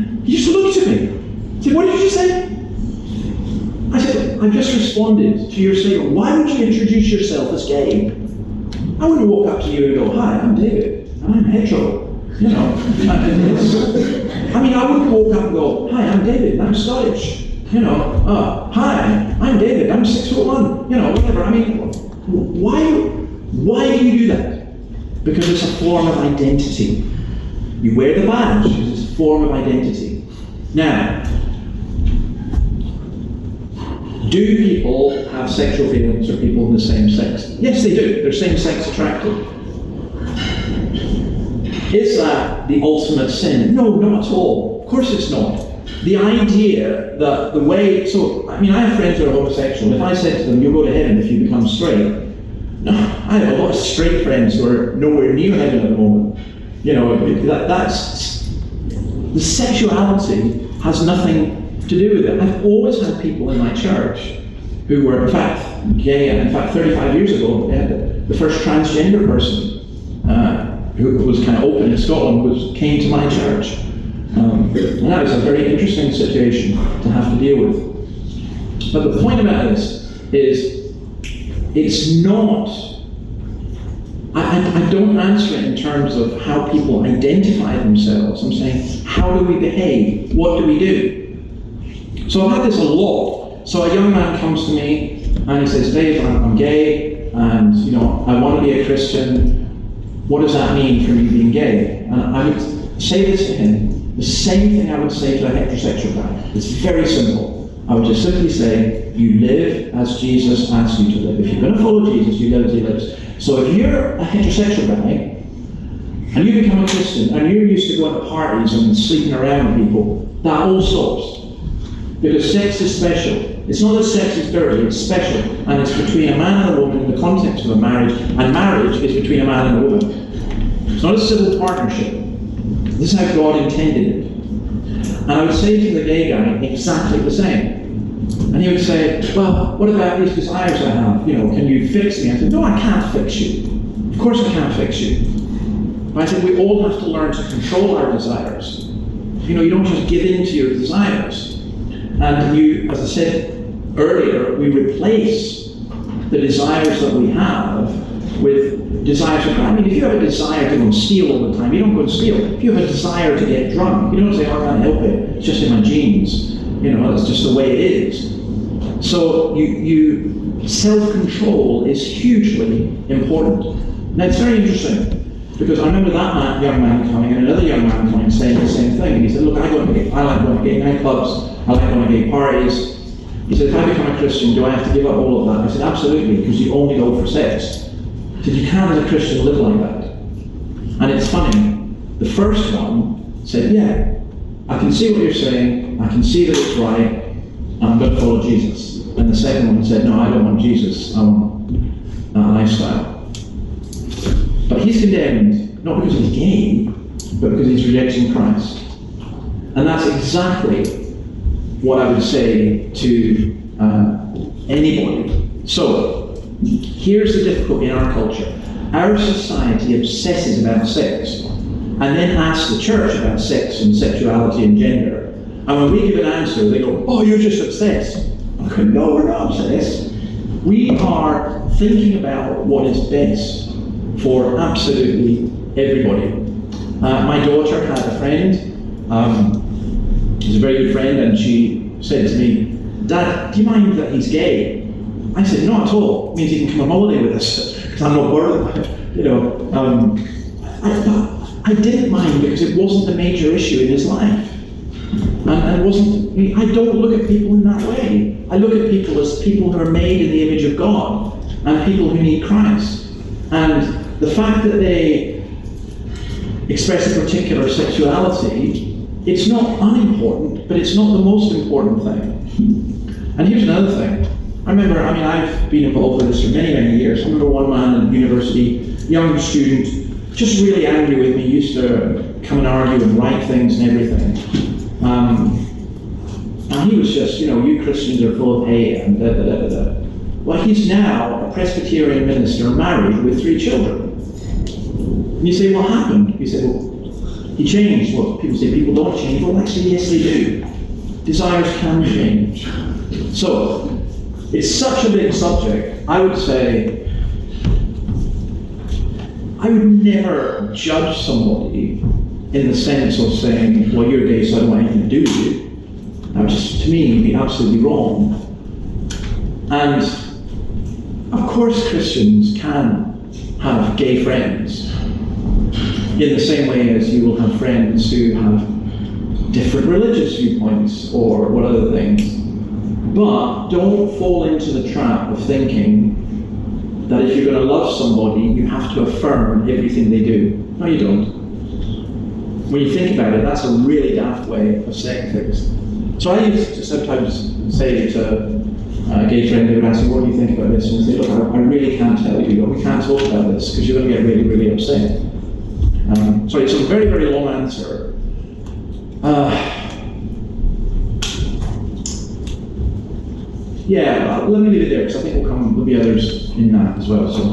I've just responded to your statement. Why would you introduce yourself as gay? I wouldn't walk up to you and go, hi, I'm David, and I'm hetero. You know, and it's, I mean, I wouldn't walk up and go, hi, I'm David, and I'm Scottish. You know, uh, hi, I'm David, I'm six foot one. You know, whatever. I mean, why, why do you do that? Because it's a form of identity. You wear the badge because it's a form of identity. Now, do people have sexual feelings for people in the same sex? Yes, they do. They're same-sex attracted. Is that the ultimate sin? No, not at all. Of course it's not. The idea that the way, so, I mean, I have friends who are homosexual. If I said to them, you'll go to heaven if you become straight, no, I have a lot of straight friends who are nowhere near heaven at the moment. You know, that, that's, the sexuality has nothing to do with it. I've always had people in my church who were, in fact, gay, and in fact, thirty-five years ago, the first transgender person uh, who was kind of open in Scotland was, came to my church. Um, and that was a very interesting situation to have to deal with. But the point about this is, it's not, I, I, I don't answer it in terms of how people identify themselves. I'm saying, how do we behave? What do we do? So I've had this a lot. So a young man comes to me and he says, Dave, I'm, I'm gay, and you know, I want to be a Christian. What does that mean for me being gay? And I would say this to him, the same thing I would say to a heterosexual guy. It's very simple. I would just simply say, you live as Jesus asks you to live. If you're going to follow Jesus, you live as he lives. So if you're a heterosexual guy, and you become a Christian, and you're used to going to parties and sleeping around with people, that all stops. Because sex is special. It's not that sex is dirty, it's special. And it's between a man and a woman in the context of a marriage, and marriage is between a man and a woman. It's not a civil partnership. This is how God intended it. And I would say to the gay guy exactly the same. And he would say, well, what about these desires I have? You know, can you fix me? I said, no, I can't fix you. Of course I can't fix you. But I said, we all have to learn to control our desires. You know, you don't just give in to your desires. And you, as I said earlier, we replace the desires that we have with desires for, I mean, if you have a desire to go and steal all the time, you don't go and steal. If you have a desire to get drunk, you don't say, oh, I can't help it, it's just in my genes. You know, that's just the way it is. So you, you self-control is hugely important. Now it's very interesting, because I remember that man, young man coming and another young man coming saying the same thing. And he said, look, I, go to gay, I like going to gay nightclubs, I like going to gay parties. He said, if I become a Christian, do I have to give up all of that? I said, absolutely, because you only go for sex. He said, you can't as a Christian live like that. And it's funny, the first one said, yeah, I can see what you're saying, I can see that it's right, I'm going to follow Jesus. And the second one said, no, I don't want Jesus, I want a lifestyle. But he's condemned, not because he's gay, but because he's rejecting Christ. And that's exactly what I would say to uh, anybody. So, here's the difficulty in our culture. Our society obsesses about sex, and then asks the church about sex and sexuality and gender. And when we give an answer, they go, oh, you're just obsessed. I go, no, we're not obsessed. We are thinking about what is best for absolutely everybody. Uh, my daughter had a friend, um, she's a very good friend, and she said to me, Dad, do you mind that he's gay? I said, not at all. It means he can come on holiday with us, because I'm not worried about it. You know, um, I, I didn't mind because it wasn't the major issue in his life. And, and it wasn't, I don't look at people in that way. I look at people as people who are made in the image of God, and people who need Christ. And the fact that they express a particular sexuality, it's not unimportant, but it's not the most important thing. And here's another thing. I remember, I mean, I've been involved with this for many, many years. I remember one man in university, young student, just really angry with me, used to come and argue and write things and everything. Um, and he was just, you know, you Christians are full of hate and da da da da da. Well, he's now a Presbyterian minister married with three children. And you say, what happened? You say, well, he changed. Well, people say people don't change. Well, actually, yes, they do. Desires can change. So, it's such a big subject. I would say I would never judge somebody in the sense of saying, well, you're gay, so I don't want anything to do with you. That would just, to me, be absolutely wrong. And of course Christians can have gay friends in the same way as you will have friends who have different religious viewpoints or what other things. But don't fall into the trap of thinking that if you're going to love somebody, you have to affirm everything they do. No, you don't. When you think about it, that's a really daft way of saying things. So I used to sometimes say to a gay friend, they would ask me, what do you think about this? And I say, look, I, I really can't tell you, we can't talk about this because you're going to get really, really upset. Um, sorry, it's a very, very long answer. Uh, yeah, uh, let me leave it there because I think we'll come, there'll be others in that as well. So.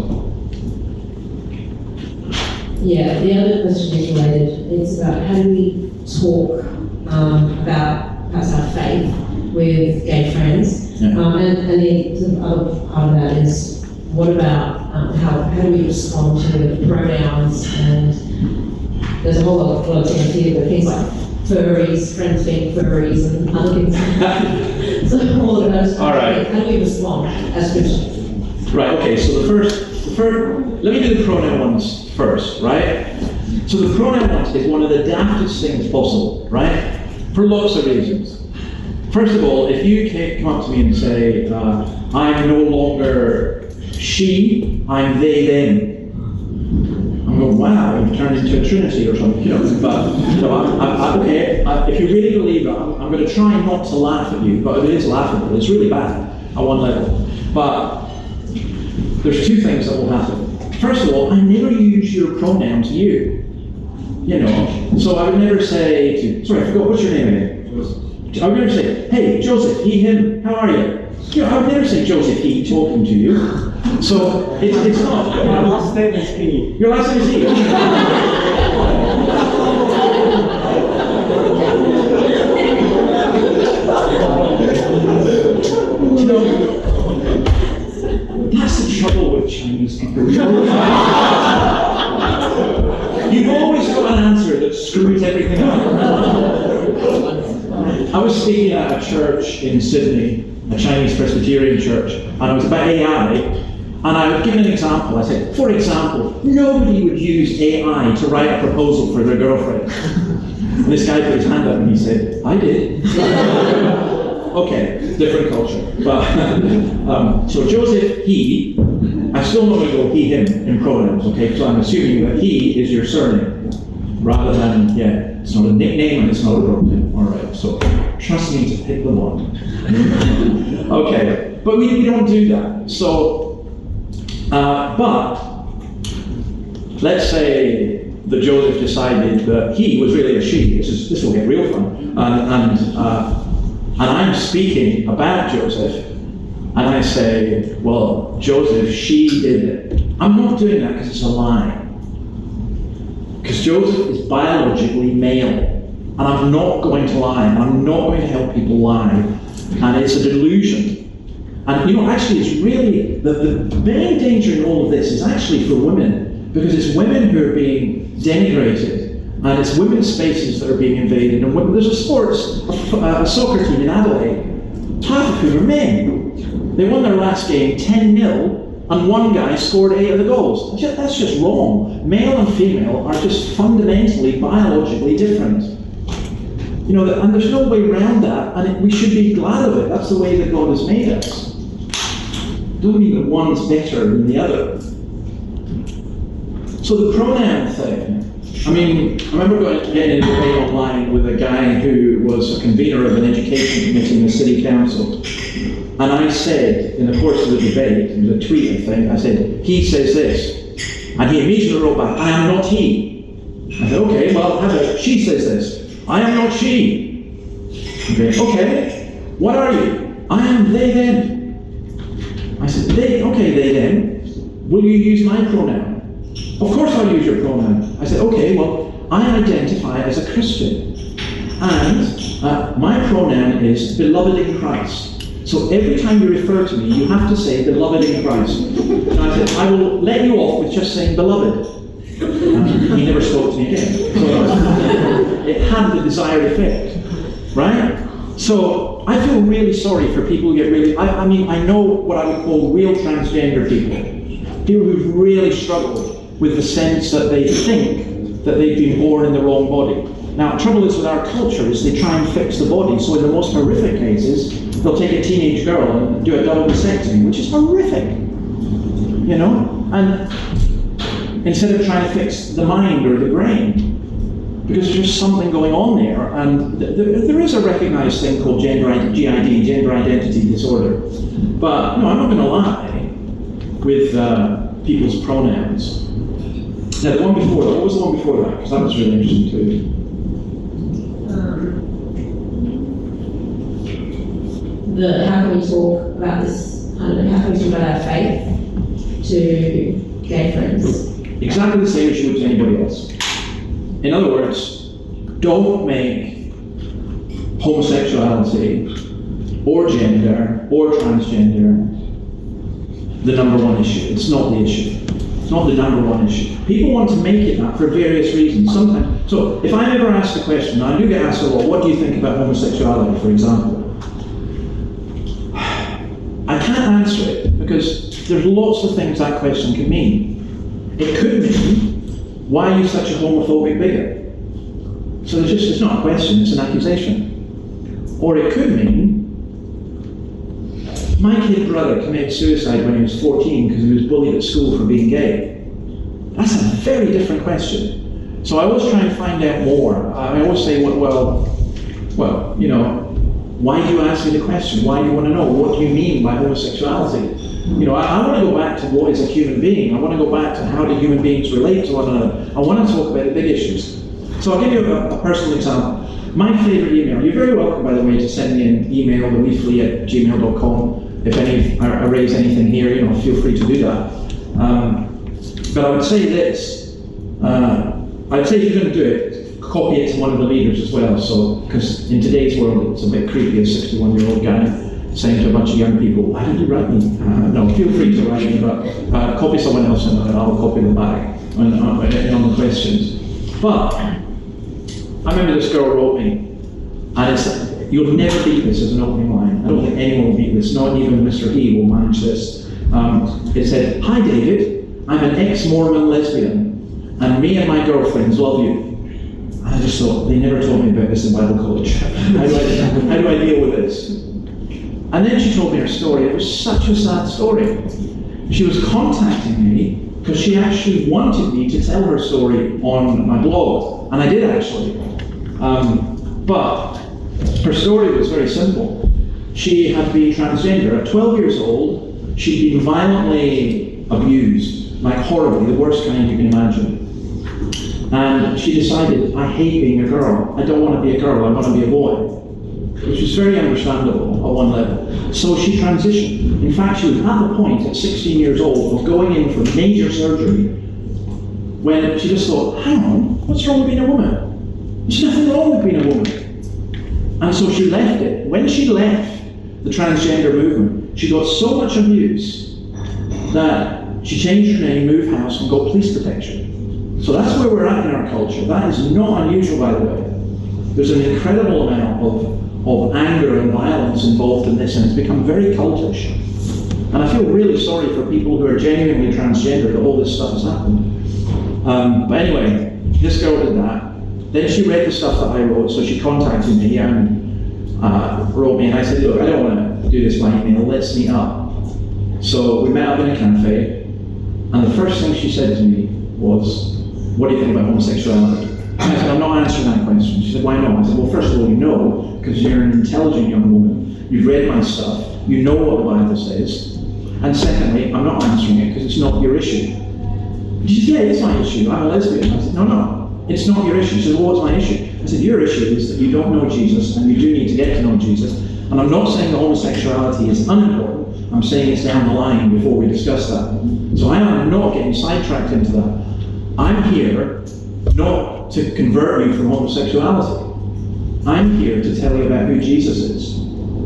Yeah, the other question is related. It's about how do we talk um, about perhaps our faith with gay friends? Yeah. Um, and, and the sort of other part of that is what about um, how, how do we respond to pronouns, and there's a whole lot of, lot of things here, but things like furries, friends being furries and other things like that. So all of those, all right. How do we respond as Christians? Right, okay, so the first, the first, let me do the pronoun ones first, right? So the pronoun ones is one of the daftest things possible, right? For lots of reasons. First of all, if you come up to me and say, uh, I'm no longer she, I'm they, them. I'm going, wow, you've turned into a trinity or something, you know. But, so I'm, I'm, I'm okay, I, if you really believe it, I'm, I'm going to try not to laugh at you, but it is laughable. It's really bad at one level. But there's two things that will happen. First of all, I never use your pronoun to you. You know, so I would never say to, sorry, I forgot, what's your name again? I would never say, hey, Joseph, he, him, how are you? You know, I would never say Joseph, he, talking to you. So it's, it's not. You know, My last name is he. Your last name is he. You know, that's the trouble with Chinese people. You've always got an answer that screws everything up. I was speaking at a church in Sydney, a Chinese Presbyterian church, and it was about A I, and I would give an example. I said, for example, nobody would use A I to write a proposal for their girlfriend. And this guy put his hand up and he said, I did. Okay, different culture. But um, so Joseph, he, I'm still not going to go he, him in pronouns, okay? So I'm assuming that he is your surname, rather than, yeah, it's not a nickname and it's not a pronoun. All right, so trust me to pick the one. Okay, but we, we don't do that. So, uh, but let's say that Joseph decided that he was really a she. This is, this will get real fun. And, and, uh, and I'm speaking about Joseph, and I say, well, Joseph, she did it. I'm not doing that because it's a lie. Because Joseph is biologically male, and I'm not going to lie, and I'm not going to help people lie, and it's a delusion. And you know, actually, it's really, the, the main danger in all of this is actually for women, because it's women who are being denigrated, and it's women's spaces that are being invaded. And when, there's a sports, a, a soccer team in Adelaide, half of whom are men. They won their last game ten nil, and one guy scored eight of the goals. That's just wrong. Male and female are just fundamentally, biologically different. You know, and there's no way around that, and it, we should be glad of it. That's the way that God has made us. Don't mean that one's better than the other. So the pronoun thing, I mean, I remember going, getting in a debate online with a guy who was a convener of an education committee in the city council. And I said, in the course of the debate, it was a tweet, I think, I said, he says this. And he immediately wrote back, I am not he. I said, okay, well, how about she says this. I am not she. Okay, okay, what are you? I am they, them. I said, they, okay, they, them. Will you use my pronoun? Of course I'll use your pronoun. I said, okay, well, I identify as a Christian. And uh, my pronoun is beloved in Christ. So every time you refer to me, you have to say, beloved in Christ. And I said, I will let you off with just saying, beloved. And he never spoke to me again. So it had the desired effect, right? So I feel really sorry for people who get really, I, I mean, I know what I would call real transgender people. People who've really struggled with the sense that they think that they've been born in the wrong body. Now, the trouble is with our culture is they try and fix the body. So in the most horrific cases, they'll take a teenage girl and do a double vasectomy, which is horrific, you know? And instead of trying to fix the mind or the brain, because there's something going on there, and th th there is a recognized thing called gender G I D, gender identity disorder. But no, I'm not going to lie with uh, people's pronouns. Now, the one before that, what was the one before that? Because that was really interesting too. The, how can we talk about this, I don't know, how can we talk about our faith to gay friends? Exactly the same as you would to anybody else. In other words, don't make homosexuality or gender or transgender the number one issue. It's not the issue. It's not the number one issue. People want to make it that for various reasons. Sometimes, so if I'm ever asked a question, I do get asked a lot, what do you think about homosexuality, for example? I can't answer it because there's lots of things that question can mean. It could mean, why are you such a homophobic bigot? So it's just, it's not a question, it's an accusation. Or it could mean, my kid brother committed suicide when he was fourteen because he was bullied at school for being gay. That's a very different question. So I always try and find out more. I always say, well, well, well you know, why do you ask me the question? Why do you want to know? What do you mean by homosexuality? You know, I, I want to go back to what is a human being. I want to go back to how do human beings relate to one another. I want to talk about the big issues. So I'll give you a, a personal example. My favorite email, you're very welcome, by the way, to send me an email, the leafly at gmail dot com. If any, I, I raise anything here, you know, feel free to do that. Um, but I would say this, uh, I'd say if you're going to do it, copy it to one of the leaders as well. So, because in today's world, it's a bit creepy, a sixty-one-year-old guy saying to a bunch of young people, why did you write me? Uh, no, feel free to write me, but uh, copy someone else and I'll copy them back on, on, on the questions. But I remember this girl wrote me, and it's, you'll never beat this as an opening line. I don't think anyone will beat this, not even Mister He will manage this. Um, it said, hi David, I'm an ex-Mormon lesbian, and me and my girlfriends love you. And I just thought, they never told me about this in Bible college. how, do I, how do I deal with this? And then she told me her story. It was such a sad story. She was contacting me because she actually wanted me to tell her story on my blog, and I did actually. Um, but her story was very simple. She had been transgender. At twelve years old, she'd been violently abused, like horribly, the worst kind you can imagine. And she decided, I hate being a girl. I don't want to be a girl, I want to be a boy. Which was very understandable at one level. So she transitioned. In fact, she was at the point at sixteen years old of going in for major surgery when she just thought, hang on, what's wrong with being a woman? There's nothing wrong with being a woman. And so she left it. When she left the transgender movement, she got so much abuse that she changed her name, moved house, and got police protection. So that's where we're at in our culture. That is not unusual, by the way. There's an incredible amount of, of anger and violence involved in this, and it's become very cultish. And I feel really sorry for people who are genuinely transgender that all this stuff has happened. Um, but anyway, this girl did that. Then she read the stuff that I wrote, so she contacted me and uh, wrote me, and I said, look, I don't want to do this by email, let's meet up. So we met up in a cafe, and the first thing she said to me was, what do you think about homosexuality? And I said, I'm not answering that question. She said, why not? I said, well, first of all, you know, because you're an intelligent young woman, you've read my stuff, you know what the Bible says, and secondly, I'm not answering it because it's not your issue. She said, yeah, it's my issue, I'm a lesbian. I said, no, no. It's not your issue. She said, well, what's my issue? I said, your issue is that you don't know Jesus, and you do need to get to know Jesus. And I'm not saying that homosexuality is unimportant. I'm saying it's down the line before we discuss that. So I am not getting sidetracked into that. I'm here not to convert you from homosexuality. I'm here to tell you about who Jesus is.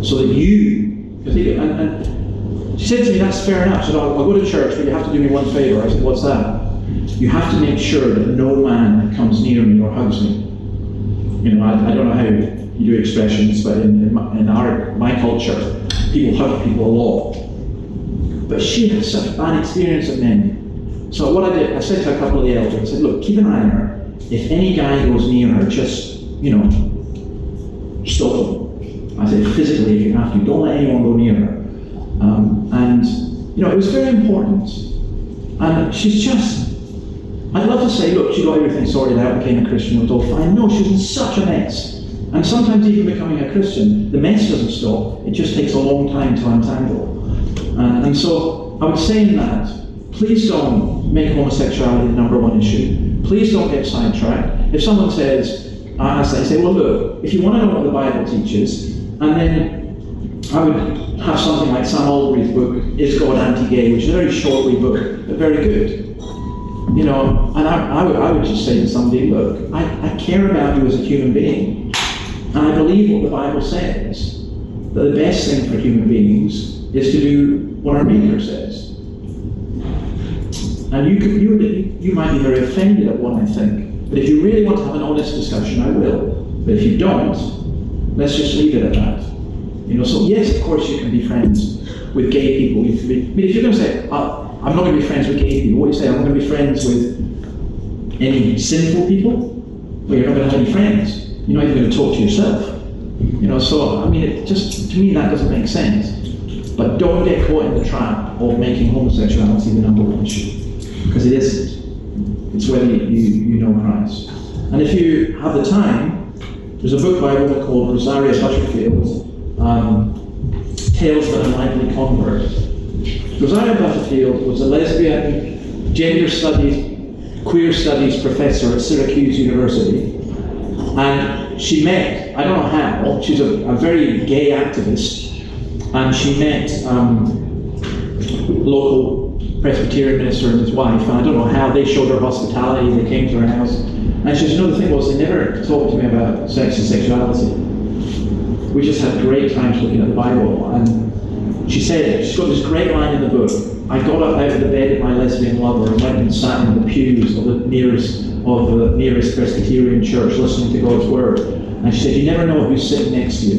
so that you, I think, and, and she said to me, that's fair enough. She said, I'll, I'll go to church, but you have to do me one favour. I said, what's that? You have to make sure that no man comes near me or hugs me. You know, I, I don't know how you do expressions, but in, in, my, in our, my culture, people hug people a lot. But she had such a bad experience of men. So what I did, I said to a couple of the elders, I said, look, keep an eye on her. If any guy goes near her, just, you know, stop them. I said, physically, if you have to, don't let anyone go near her. Um, and, you know, it was very important. And she's just, I'd love to say, look, she got everything sorted out, became a Christian, it was all fine. No, she was in such a mess. And sometimes even becoming a Christian, the mess doesn't stop. It just takes a long time to untangle. And, and so I would say in that, please don't make homosexuality the number one issue. Please don't get sidetracked. If someone says, I uh, say, well, look, if you want to know what the Bible teaches, and then I would have something like Sam Albury's book, Is God Anti-Gay, which is a very short wee book, but very good. You know, and I, I, would, I would just say to somebody, look, I, I care about you as a human being. And I believe what the Bible says, that the best thing for human beings is to do what our Maker says. And you, could, you, you might be very offended at what I think, but if you really want to have an honest discussion, I will. But if you don't, let's just leave it at that. You know, so yes, of course you can be friends with gay people. You can be, I mean, if you're going to say, uh, I'm not going to be friends with gay people, what do you say? I'm going to be friends with any sinful people? Well, you're not going to have any friends. You're not even going to talk to yourself. You know, so, I mean, it just, to me, that doesn't make sense. But don't get caught in the trap of making homosexuality the number one issue. Because it isn't. It's whether you, you know Christ. And if you have the time, there's a book by a woman called Rosaria Butterfield, um, Tales of an Unlikely Convert. Rosaria Butterfield was a lesbian, gender studies, queer studies professor at Syracuse University. And she met, I don't know how, she's a, a very gay activist, and she met um, local Presbyterian minister and his wife, and I don't know how, they showed her hospitality, they came to her house. And she said, you know, the thing was, they never talked to me about sex and sexuality. We just had great times looking at the Bible. And she said, she's got this great line in the book, I got up out of the bed of my lesbian lover and went and sat in the pews of the nearest of the nearest Presbyterian church listening to God's Word. And she said, you never know who's sitting next to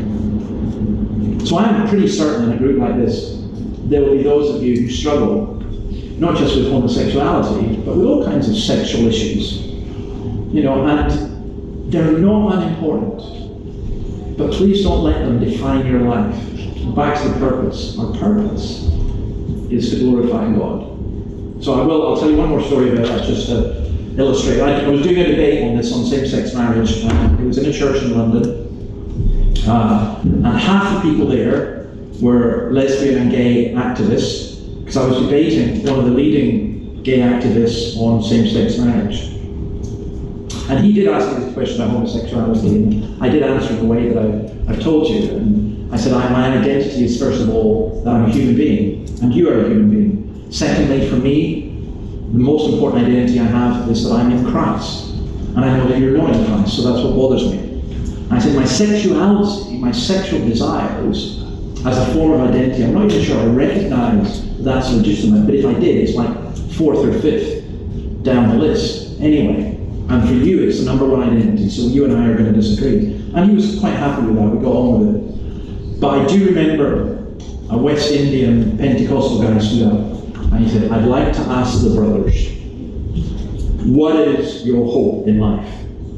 you. So I'm pretty certain in a group like this, there will be those of you who struggle, not just with homosexuality, but with all kinds of sexual issues. You know, and they're not unimportant. But please don't let them define your life. Back to the purpose. Our purpose is to glorify God. So I will, I'll tell you one more story about that, just to illustrate. I, I was doing a debate on this, on same-sex marriage. Um, it was in a church in London. Uh, and half the people there were lesbian and gay activists, because I was debating one of the leading gay activists on same-sex marriage. And he did ask me this question about homosexuality, and I did answer in the way that I, I've told you. And I said, I, my identity is, first of all, that I'm a human being, and you are a human being. Secondly, for me, the most important identity I have is that I'm in Christ. And I know that you're not in Christ, so that's what bothers me. And I said, my sexuality, my sexual desires, as a form of identity, I'm not even sure I recognize that's legitimate, but if I did, it's like fourth or fifth down the list. Anyway, and for you, it's the number one identity, so you and I are going to disagree. And he was quite happy with that, we got on with it. But I do remember a West Indian Pentecostal guy stood up, and he said, I'd like to ask the brothers, what is your hope in life?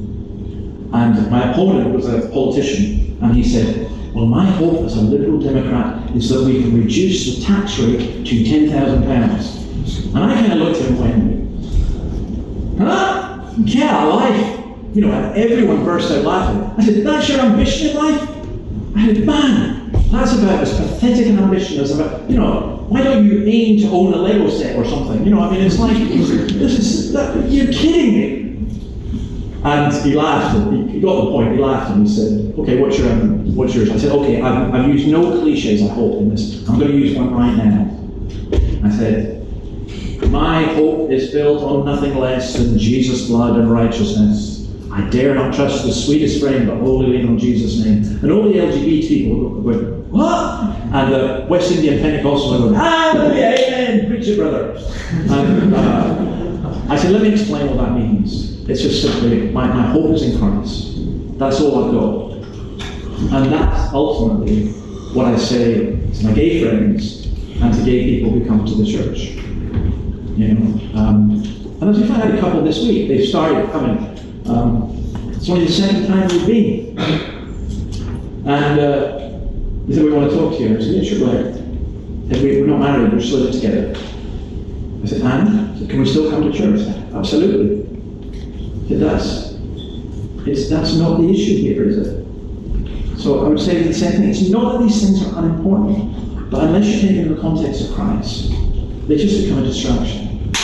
And my opponent was a politician, and he said, well, my hope as a Liberal Democrat is that we can reduce the tax rate to ten thousand pounds. And I kind of looked at him and went, huh? Yeah, life. You know, and everyone burst out laughing. I said, that's your ambition in life? I said, man, that's about as pathetic an ambition as about, you know, why don't you aim to own a Lego set or something? You know, I mean, it's like, this is, that, you're kidding me. And he laughed, and he, he got the point, he laughed and he said, okay, what's, your, um, what's yours? I said, okay, I've, I've used no cliches, I hope, in this. I'm going to use one right now. I said, my hope is built on nothing less than Jesus' blood and righteousness. I I dare not trust the sweetest frame, but wholly lean on Jesus' name. And all the L G B T people go, what? And the West Indian Pentecostal are going, hallelujah, amen, preach it, brother. And uh, I said, let me explain what that means. It's just simply, my, my hope is in Christ. That's all I've got. And that's ultimately what I say to my gay friends and to gay people who come to the church. You know, um, and as we found out a couple this week, they've started coming. Um, it's only the second time we've been. And uh, they said, we want to talk to you. I said, yeah, sure, go ahead. If we, we're not married, we're still living together. I said, and? I said, can we still come to church? I said, absolutely. I said, that's, it's, that's not the issue here, is it? So I would say the same thing. It's not that these things are unimportant, but unless you take them in the context of Christ, they just become a distraction.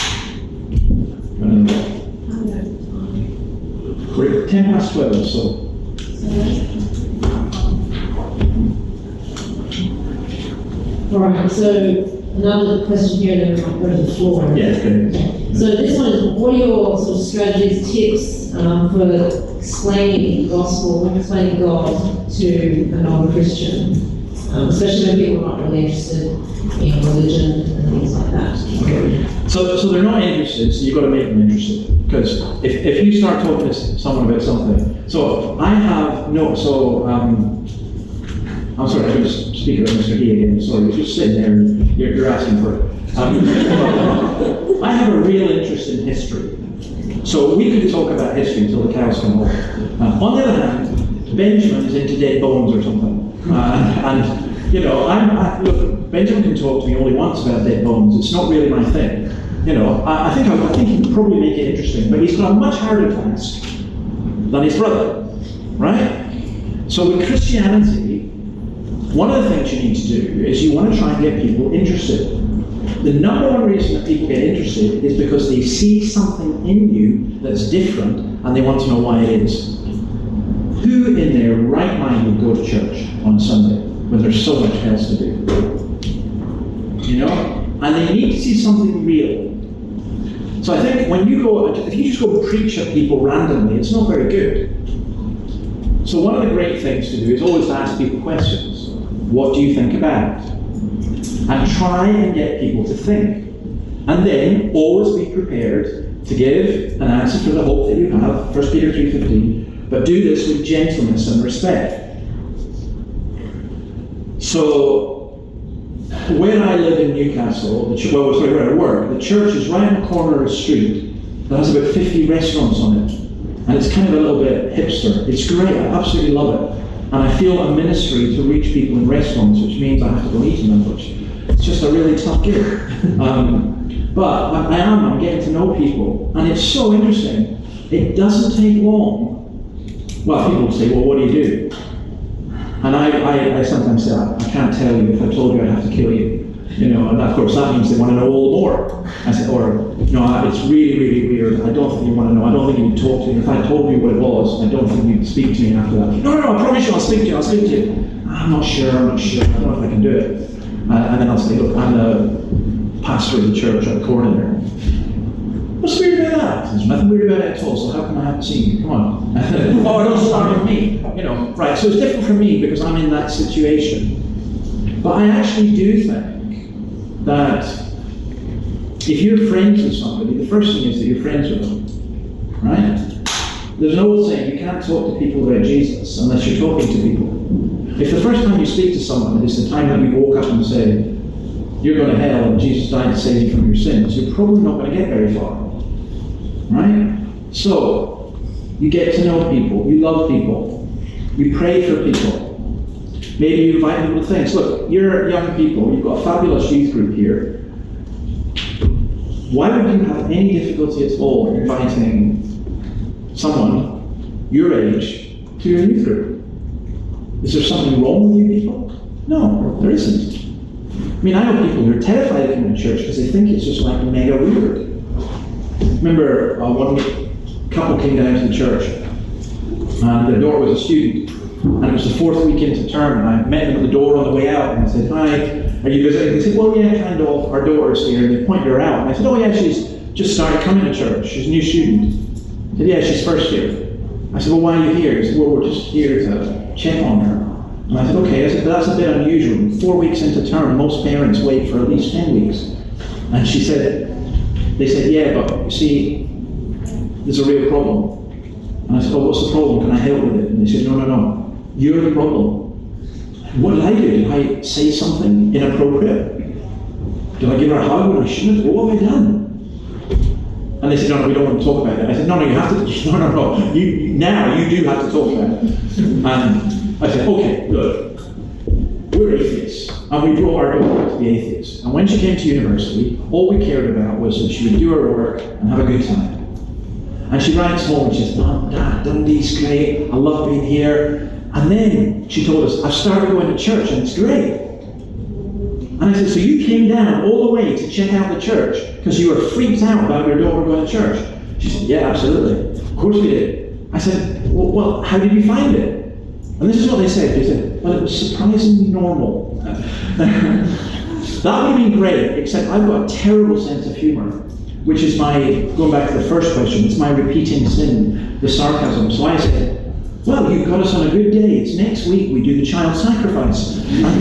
We're at ten past twelve, so. All right, so another question here, and then we'll go to the floor. Yeah, okay. So this one is, what are your sort of strategies, tips um, for explaining the gospel, explaining God to a non-Christian, um, especially when people are not really interested in religion and things like that? Okay. So, so they're not interested, so you've got to make them interested. Because if, if you start talking to someone about something, so I have no, so um, I'm sorry, I'm just speaking of Mister He again. Sorry, you're just sitting there and you're, you're asking for it. Um, I have a real interest in history. So we could talk about history until the cows come home. Uh, on the other hand, Benjamin is into dead bones or something. Uh, and, you know, I'm, I, look, Benjamin can talk to me only once about dead bones. It's not really my thing. You know, I, I think I, I think he could probably make it interesting, but he's got a much harder task than his brother, right? So with Christianity, one of the things you need to do is you want to try and get people interested. The number one reason that people get interested is because they see something in you that's different and they want to know why it is. Who in their right mind would go to church on Sunday when there's so much else to do? You know? And they need to see something real. So I think when you go, if you just go preach at people randomly, it's not very good. So one of the great things to do is always to ask people questions. What do you think about? And try and get people to think. And then always be prepared to give an answer for the hope that you have, First Peter three fifteen, but do this with gentleness and respect. So where I live in Newcastle, the ch- well, sorry, where I work, the church is right on the corner of a street that has about fifty restaurants on it. And it's kind of a little bit hipster. It's great, I absolutely love it. And I feel a ministry to reach people in restaurants, which means I have to go eat in them, which it's just a really tough gig. Um, but I am, I'm getting to know people, and it's so interesting. It doesn't take long. Well, people say, well, what do you do? And I, I, I sometimes say, I can't tell you. If I told you, I'd have to kill you. You know, and of course that means they want to know all the more. I said, or, you know, it's really, really weird. I don't think you want to know. I don't think you would talk to me. If I told you what it was, I don't think you'd speak to me after that. No, no, no, I promise you I'll speak to you, I'll speak to you. I'm not sure, I'm not sure. I don't know if I can do it. Uh, and then I'll say, look, I'm the pastor of the church at the corner there. What's weird about that? There's nothing weird about it at all, so how come I haven't seen you? Come on. Oh, don't start with me. You know, right, so it's different for me because I'm in that situation. But I actually do think that if you're friends with somebody, the first thing is that you're friends with them, right? There's an old saying, you can't talk to people about Jesus unless you're talking to people. If the first time you speak to someone is the time that you woke up and say, you're going to hell and Jesus died to save you from your sins, you're probably not going to get very far, right? So, you get to know people, you love people, you pray for people. Maybe you invite people to things. Look, you're young people, you've got a fabulous youth group here. Why would you have any difficulty at all in inviting someone your age to your youth group? Is there something wrong with you people? No, there isn't. I mean, I know people who are terrified of coming to church because they think it's just like mega weird. Remember, uh, one couple came down to the church, and their daughter was a student. And it was the fourth week into term, and I met them at the door on the way out, and I said, hi, are you visiting? They said, well, yeah, kind of, our daughter's here, and they pointed her out. And I said, oh yeah, she's just started coming to church, she's a new student. I said, yeah, she's first year. I said, well, why are you here? He said, well, we're just here to check on her. And I said, okay. I said, but that's a bit unusual. Four weeks into term, most parents wait for at least ten weeks. And she said, they said, yeah, but you see, there's a real problem. And I said, oh, what's the problem? Can I help with it? And they said, no, no, no. You're the problem. What did I do? Did I say something inappropriate? Did I give her a hug when I shouldn't have? What have I done? And they said, no, no, we don't want to talk about it. I said, no, no, you have to, no, no, no. You, now you do have to talk about it. And I said, okay, good. We're atheists. And we brought our daughter to be atheist. And when she came to university, all we cared about was that she would do her work and have a good time. And she writes home and she says, Mom, Dad, Dundee's great. I love being here. And then she told us, I've started going to church and it's great. And I said, so you came down all the way to check out the church because you were freaked out about your daughter going to church? She said, yeah, absolutely. Of course we did. I said, well, well how did you find it? And this is what they said. They said, well, it was surprisingly normal. That would have been great, except I've got a terrible sense of humor, which is my, going back to the first question, it's my repeating sin, the sarcasm. So I said, well, you've got us on a good day. It's next week we do the child sacrifice.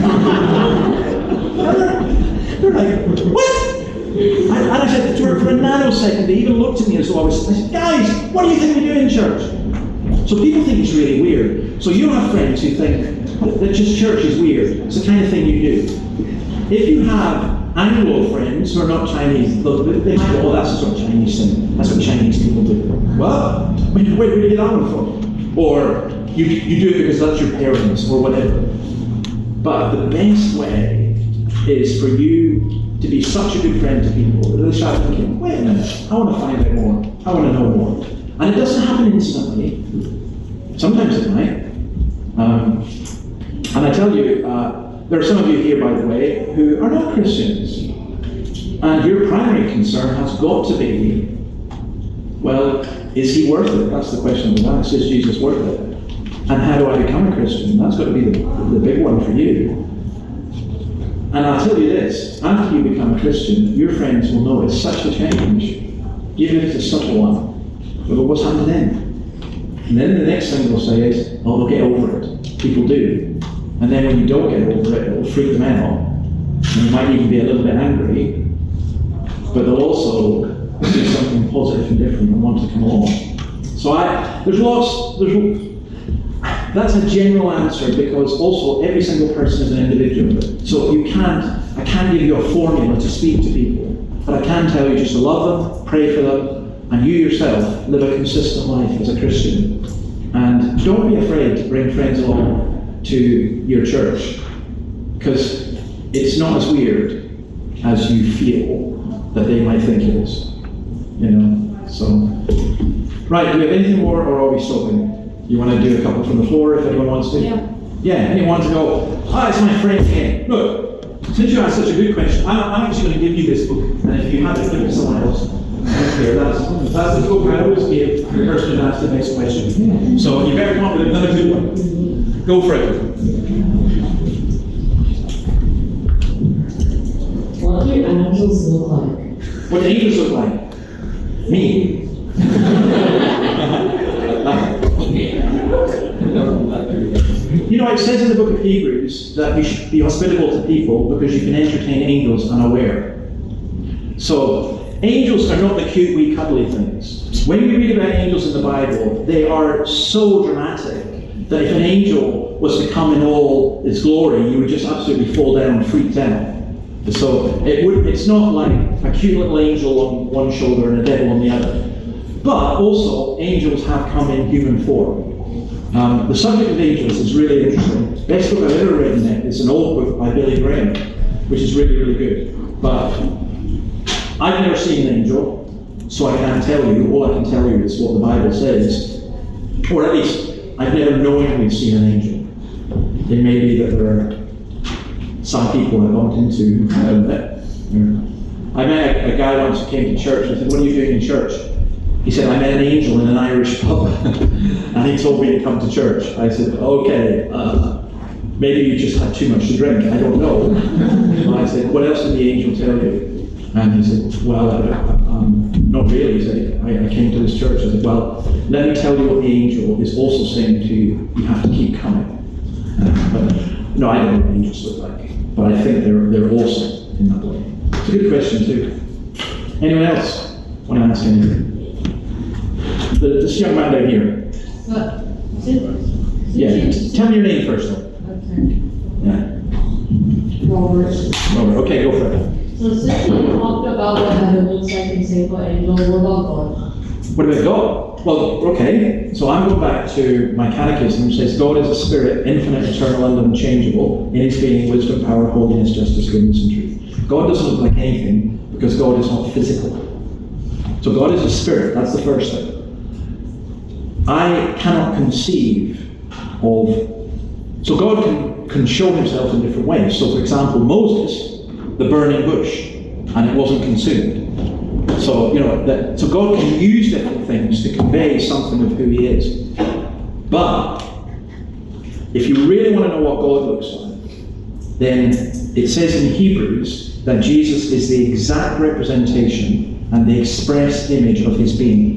They're like, what? I, and I said to her for a nanosecond, they even looked at me as though I was, I said, guys, what do you think we do in church? So people think it's really weird. So you'll have friends who think that just church is weird. It's the kind of thing you do. If you have Anglo friends who are not Chinese, they might go, oh, that's the sort of Chinese thing. That's what Chinese people do. Well, where, where did you get that one from? Or you, you do it because that's your parents or whatever. But the best way is for you to be such a good friend to people that they start thinking, wait a minute, I want to find out more. I want to know more. And it doesn't happen instantly. Sometimes it might. Um, and I tell you, uh, there are some of you here, by the way, who are not Christians. And your primary concern has got to be, well, is he worth it? That's the question of asked. Is Jesus worth it? And how do I become a Christian? That's got to be the, the big one for you. And I'll tell you this, after you become a Christian, your friends will know it's such a change, even if it's a subtle one. But what's happened then? And then the next thing they'll say is, oh, they'll get over it. People do. And then when you don't get over it, it'll freak them out. And you might even be a little bit angry. But they'll also do something positive and different and want to come along. So I, there's lots, there's, that's a general answer because also every single person is an individual. So you can't, I can't give you a formula to speak to people. But I can tell you just to love them, pray for them, and you yourself live a consistent life as a Christian. And don't be afraid to bring friends along to your church, because it's not as weird as you feel that they might think it is. You know? So, right, do we have anything more, or are we stopping? You want to do a couple from the floor if anyone wants to? Yeah. Yeah, anyone to go, ah, it's my friend again. Look, since you asked such a good question, I'm, I'm actually going to give you this book, and if you have it, give it to someone else. Here, that's, that's the book I always give the person who asks the next question. So you better come up with another good one. Go for it. What do angels look like? What do angels look like? Me. You know, it says in the book of Hebrews that you should be hospitable to people because you can entertain angels unaware. So, angels are not the cute, wee, cuddly things. When you read about angels in the Bible, they are so dramatic that if an angel was to come in all its glory, you would just absolutely fall down and freak out. So it would, it's not like a cute little angel on one shoulder and a devil on the other. But also, angels have come in human form. Um, the subject of angels is really interesting. Best book I've ever written is an old book by Billy Graham, which is really, really good. But I've never seen an angel, so I can't tell you. All I can tell you is what the Bible says. Or at least, I've never knowingly seen an angel. It may be that there are some people I bumped into. I, I met a, a guy once who came to church. I said, what are you doing in church? He said, I met an angel in an Irish pub. And he told me to come to church. I said, okay, uh, maybe you just had too much to drink. I don't know. And I said, what else did the angel tell you? And he said, well, I, um, not really. He said, I, I came to this church. I said, well, let me tell you what the angel is also saying to you. You have to keep coming. Uh, but no, I don't know what angels look like, but I think they're they're awesome in that way. It's a good question too. Anyone else want to ask anything? The, this young man down here. But, is it, is Yeah. it Tell me your name first, though. Okay. Yeah. Robert. Robert. Okay, go for it. So since you talked about what heaven looks like in Singapore and what about God? What about God? Well, okay. So I'm going back to my catechism, which says God is a spirit, infinite, eternal, and unchangeable, in his being, wisdom, power, holiness, justice, goodness, and truth. God doesn't look like anything because God is not physical. So God is a spirit. That's the first thing. I cannot conceive of. So God can, can show himself in different ways. So, for example, Moses, the burning bush, and it wasn't consumed. So, you know, that, so God can use different things to convey something of who he is. But if you really want to know what God looks like, then it says in Hebrews that Jesus is the exact representation and the express image of his being.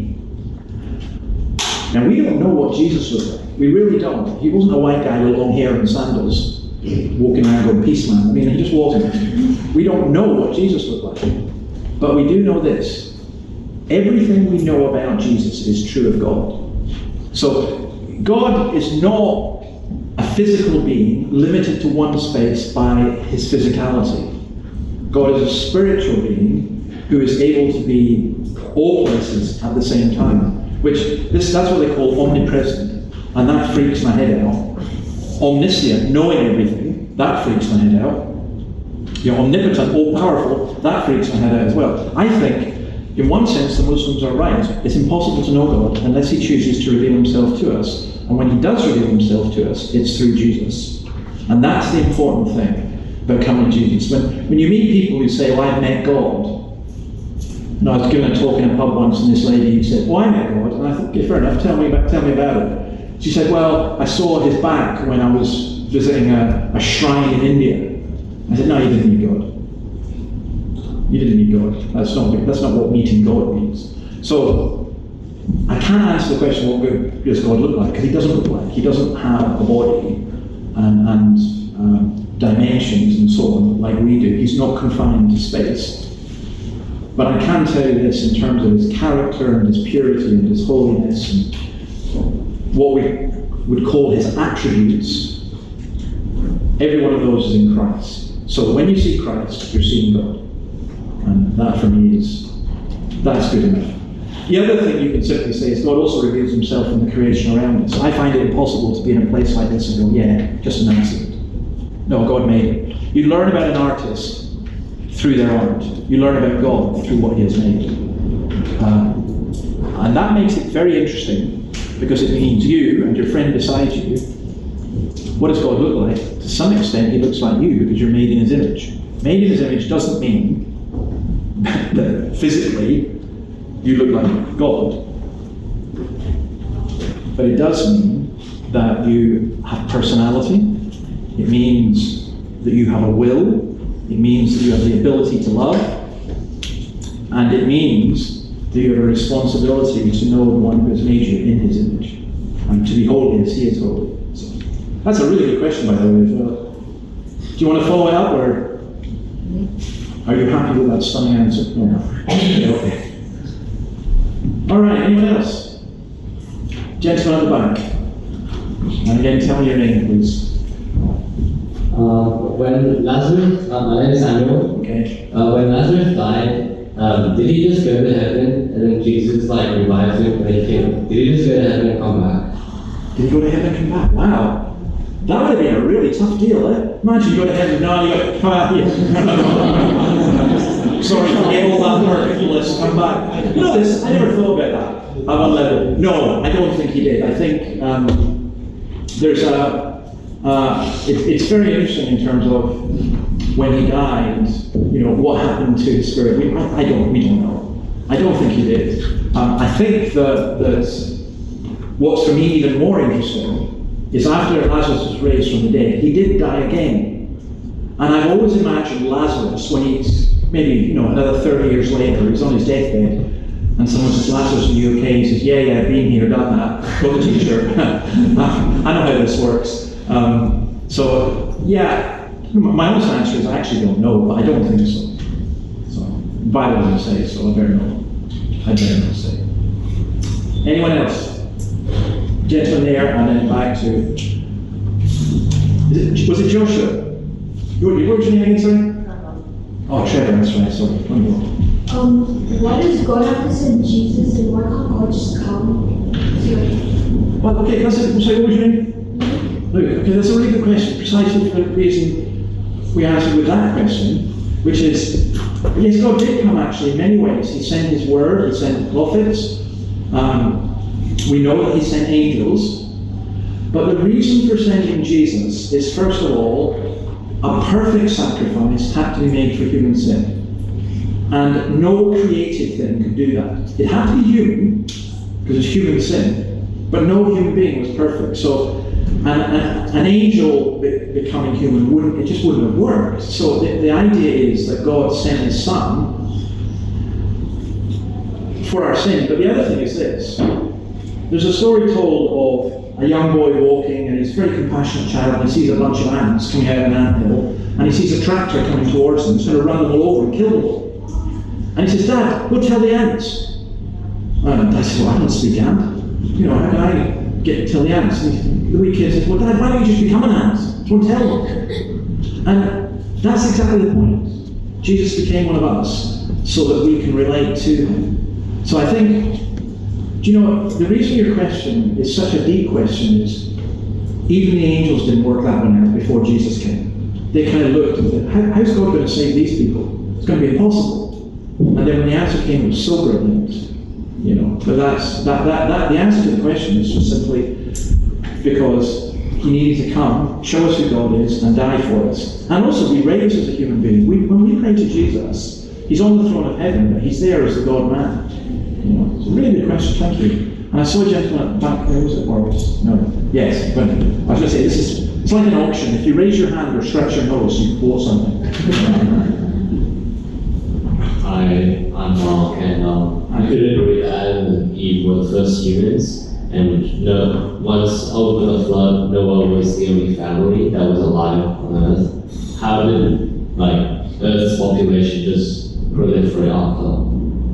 Now, we don't know what Jesus looked like. We really don't. He wasn't a white guy with long hair and sandals, walking around going, peace, man. I mean, he just wasn't. We don't know what Jesus looked like. But we do know this. Everything we know about Jesus is true of God. So, God is not a physical being limited to one space by his physicality. God is a spiritual being who is able to be all places at the same time. Which, this, that's what they call omnipresent. And that freaks my head out. Omniscient, knowing everything, that freaks my head out. You know, omnipotent, all-powerful, that freaks my head out as well. I think, in one sense, the Muslims are right. It's impossible to know God unless he chooses to reveal himself to us. And when he does reveal himself to us, it's through Jesus. And that's the important thing about coming to Jesus. When, when you meet people who say, well, I've met God. And I was given a talk in a pub once, and this lady who said, well, I met God. And I thought, okay, fair enough, tell me about, tell me about it. She said, well, I saw his back when I was visiting a, a shrine in India. I said, no, you didn't meet God. You didn't meet God. That's not, that's not what meeting God means. So, I can't answer the question, what does God look like? Because he doesn't look like. He doesn't have a body and, and um, dimensions and so on like we do. He's not confined to space. But I can tell you this in terms of his character and his purity and his holiness and what we would call his attributes. Every one of those is in Christ. So when you see Christ, you're seeing God. And that for me is, that's good enough. The other thing you can simply say is God also reveals himself in the creation around us. I find it impossible to be in a place like this and go, yeah, just an accident. No, God made it. You learn about an artist through their art. You learn about God through what he has made. Uh, and that makes it very interesting because it means you and your friend beside you, what does God look like? To some extent, he looks like you because you're made in his image. Made in his image doesn't mean that physically you look like God. But it does mean that you have personality. It means that you have a will. It means that you have the ability to love. And it means that you have a responsibility to know the one who has made you in his image. And to be holy as he is holy. So, that's a really good question, by the way, as well. Do you want to follow it up, or are you happy with that stunning answer? No. Okay. All right, anyone else? Gentleman at the back. And again, tell me your name, please. Uh, when Lazarus, uh, my name is Samuel. Okay. Uh, when Lazarus died, um, did he just go to heaven and then Jesus like revived him when he came? Did he just go to heaven and come back? Did he go to heaven and come back? Wow. That would have been a really tough deal, eh? Imagine you go to heaven, no, you got to come out here. Sorry, forget all that work, let's come back. You know this, I never thought about that at one level. No, I don't think he did. I think um, there's a, uh, it, it's very interesting in terms of when he died, you know, what happened to his spirit. We, I, I don't, we don't know. I don't think he did. Um, I think that, that what's for me even more interesting is after Lazarus was raised from the dead, he did die again. And I've always imagined Lazarus when he's maybe, you know, another thirty years later, he's on his deathbed, and someone says, Lazarus, are you okay? He says, yeah, yeah, I've been here, done that, got the teacher. I know how this works. Um, so, yeah, my honest answer is I actually don't know, but I don't think so. So, the Bible doesn't say, so I better not. I better not say. Anyone else? Gentleman there, and then back to, is it, was it Joshua? What was your name again, sorry? Oh, Trevor, that's right, sorry. One more. Um, why does God have to send Jesus, and why can't God just come? Well, okay, that's it. Sorry, what was your name? Look, okay, that's a really good question. Precisely for the reason we answered with that question, which is, yes, God did come actually in many ways. He sent His Word, He sent prophets. Um, we know that He sent angels. But the reason for sending Jesus is, first of all, a perfect sacrifice had to be made for human sin. And no created thing could do that. It had to be human, because it's human sin, but no human being was perfect. So an, an, an angel be, becoming human, wouldn't, it just wouldn't have worked. So the, the idea is that God sent His Son for our sin. But the other thing is this. There's a story told of a young boy walking, and he's a very compassionate child, and he sees a bunch of ants coming out of an anthill, and he sees a tractor coming towards them. He's going to run them all over and kill them all. And he says, Dad, go tell the ants. And Dad says, well, I don't speak ant. You know, how can I get to tell the ants? And the wee kid says, well, Dad, why don't you just become an ant? Go and tell them. And that's exactly the point. Jesus became one of us so that we can relate to Him. So I think, do you know, the reason your question is such a deep question is, even the angels didn't work that one out before Jesus came. They kind of looked and said, How, how's God going to save these people? It's going to be impossible. And then when the answer came, it was so brilliant, you know. But that's that, that, that the answer to the question is just simply because He needed to come, show us who God is, and die for us, and also be raised as a human being. We, when we pray to Jesus, He's on the throne of heaven, but He's there as the God-Man. You know, it's a really good question. Thank you. And I saw a gentleman at the back there. Was it or was no? Yes. But I was going to say this is it's like an auction. If you raise your hand or stretch your nose, you bought something. I, I'm Mark, and um, I couldn't agree that Adam and Eve were the first humans. And no, once over the flood, Noah was the only family that was alive on Earth. How did like Earth's population just proliferate after?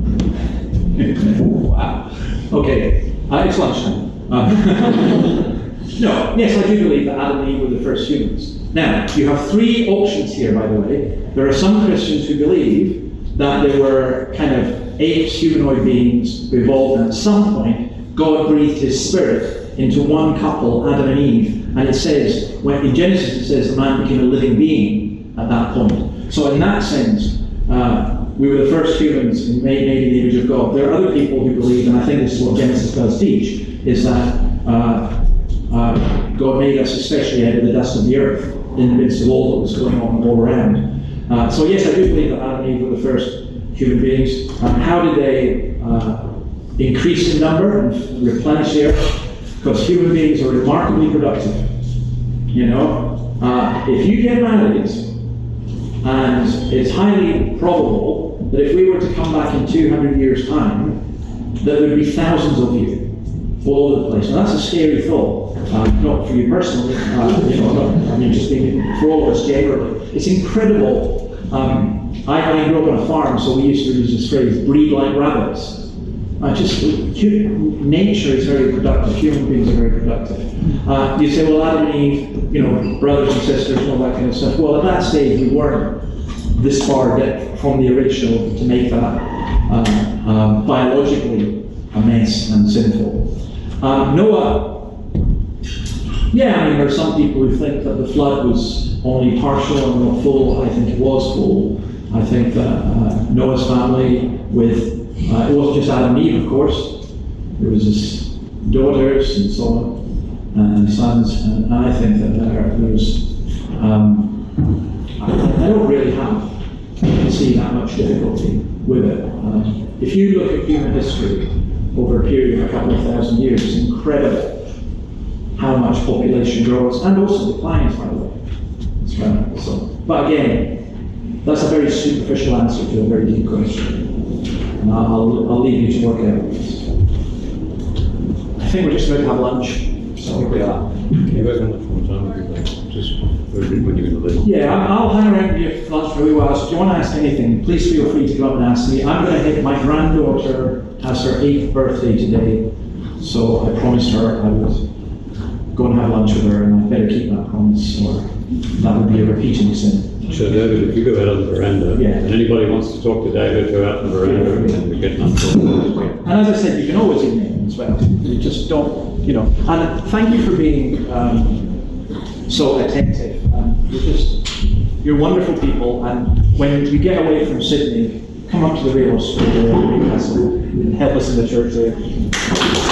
Wow. Okay. Uh, it's lunchtime. Um, no. Yes, I do believe that Adam and Eve were the first humans. Now, you have three options here, by the way. There are some Christians who believe that there were kind of apes, humanoid beings who evolved, and at some point God breathed His Spirit into one couple, Adam and Eve, and it says, when in Genesis it says the man became a living being at that point. So in that sense, uh, we were the first humans made, made in the image of God. There are other people who believe, and I think this is what Genesis does teach, is that uh, uh, God made us especially out of the dust of the earth in the midst of all that was going on all around. Uh, so yes, I do believe that Adam and Eve were the first human beings. Um, how did they uh, increase in number and replenish the earth? Because human beings are remarkably productive. You know, uh, if you get married, and it's highly probable that if we were to come back in two hundred years' time, that there would be thousands of you all over the place. Now that's a scary thought. Uh, not for you personally, uh, you know, not, I mean just being for all of us generally. It's incredible. Um, I, I grew up on a farm, so we used to use this phrase, breed like rabbits. Uh, just nature is very productive, human beings are very productive. Uh, you say, well, Adam and Eve, you know, brothers and sisters and all that kind of stuff. Well, at that stage, we weren't this far from the original to make that uh, um, biologically a mess and sinful. Uh, Noah, yeah, I mean, there are some people who think that the flood was only partial and not full. I think it was full. I think that uh, Noah's family with, uh, it wasn't just Adam and Eve, of course. There was his daughters and so on, and sons, and I think that there, there was, um, I, I don't really have, see that much difficulty with it. Uh, if you look at human history over a period of a couple of thousand years, it's incredible how much population grows and also declines, by the way. It's as well. So, but again, that's a very superficial answer to a very deep question. And I'll, I'll, I'll leave you to work it out. I think we're just about to have lunch, so here we are. You guys how much more time have you got? Just when you're going to leave? Yeah, I'm- I'll hang around with you for lunch for a wee while, so if you want to ask anything, please feel free to come up and ask me. I'm going to hit, my granddaughter has her eighth birthday today, so I promised her I would go and have lunch with her, and I better keep that promise, or that would be a repeating sin. So David, if you go out on the veranda, Yeah. and anybody wants to talk to David, go out on the veranda and we're getting up. And as I said, you can always email him as well. You just don't, you know. And thank you for being um, so attentive. Um, you're just, you're wonderful people. And when you get away from Sydney, come up to the radio school or Newcastle and help us in the church there.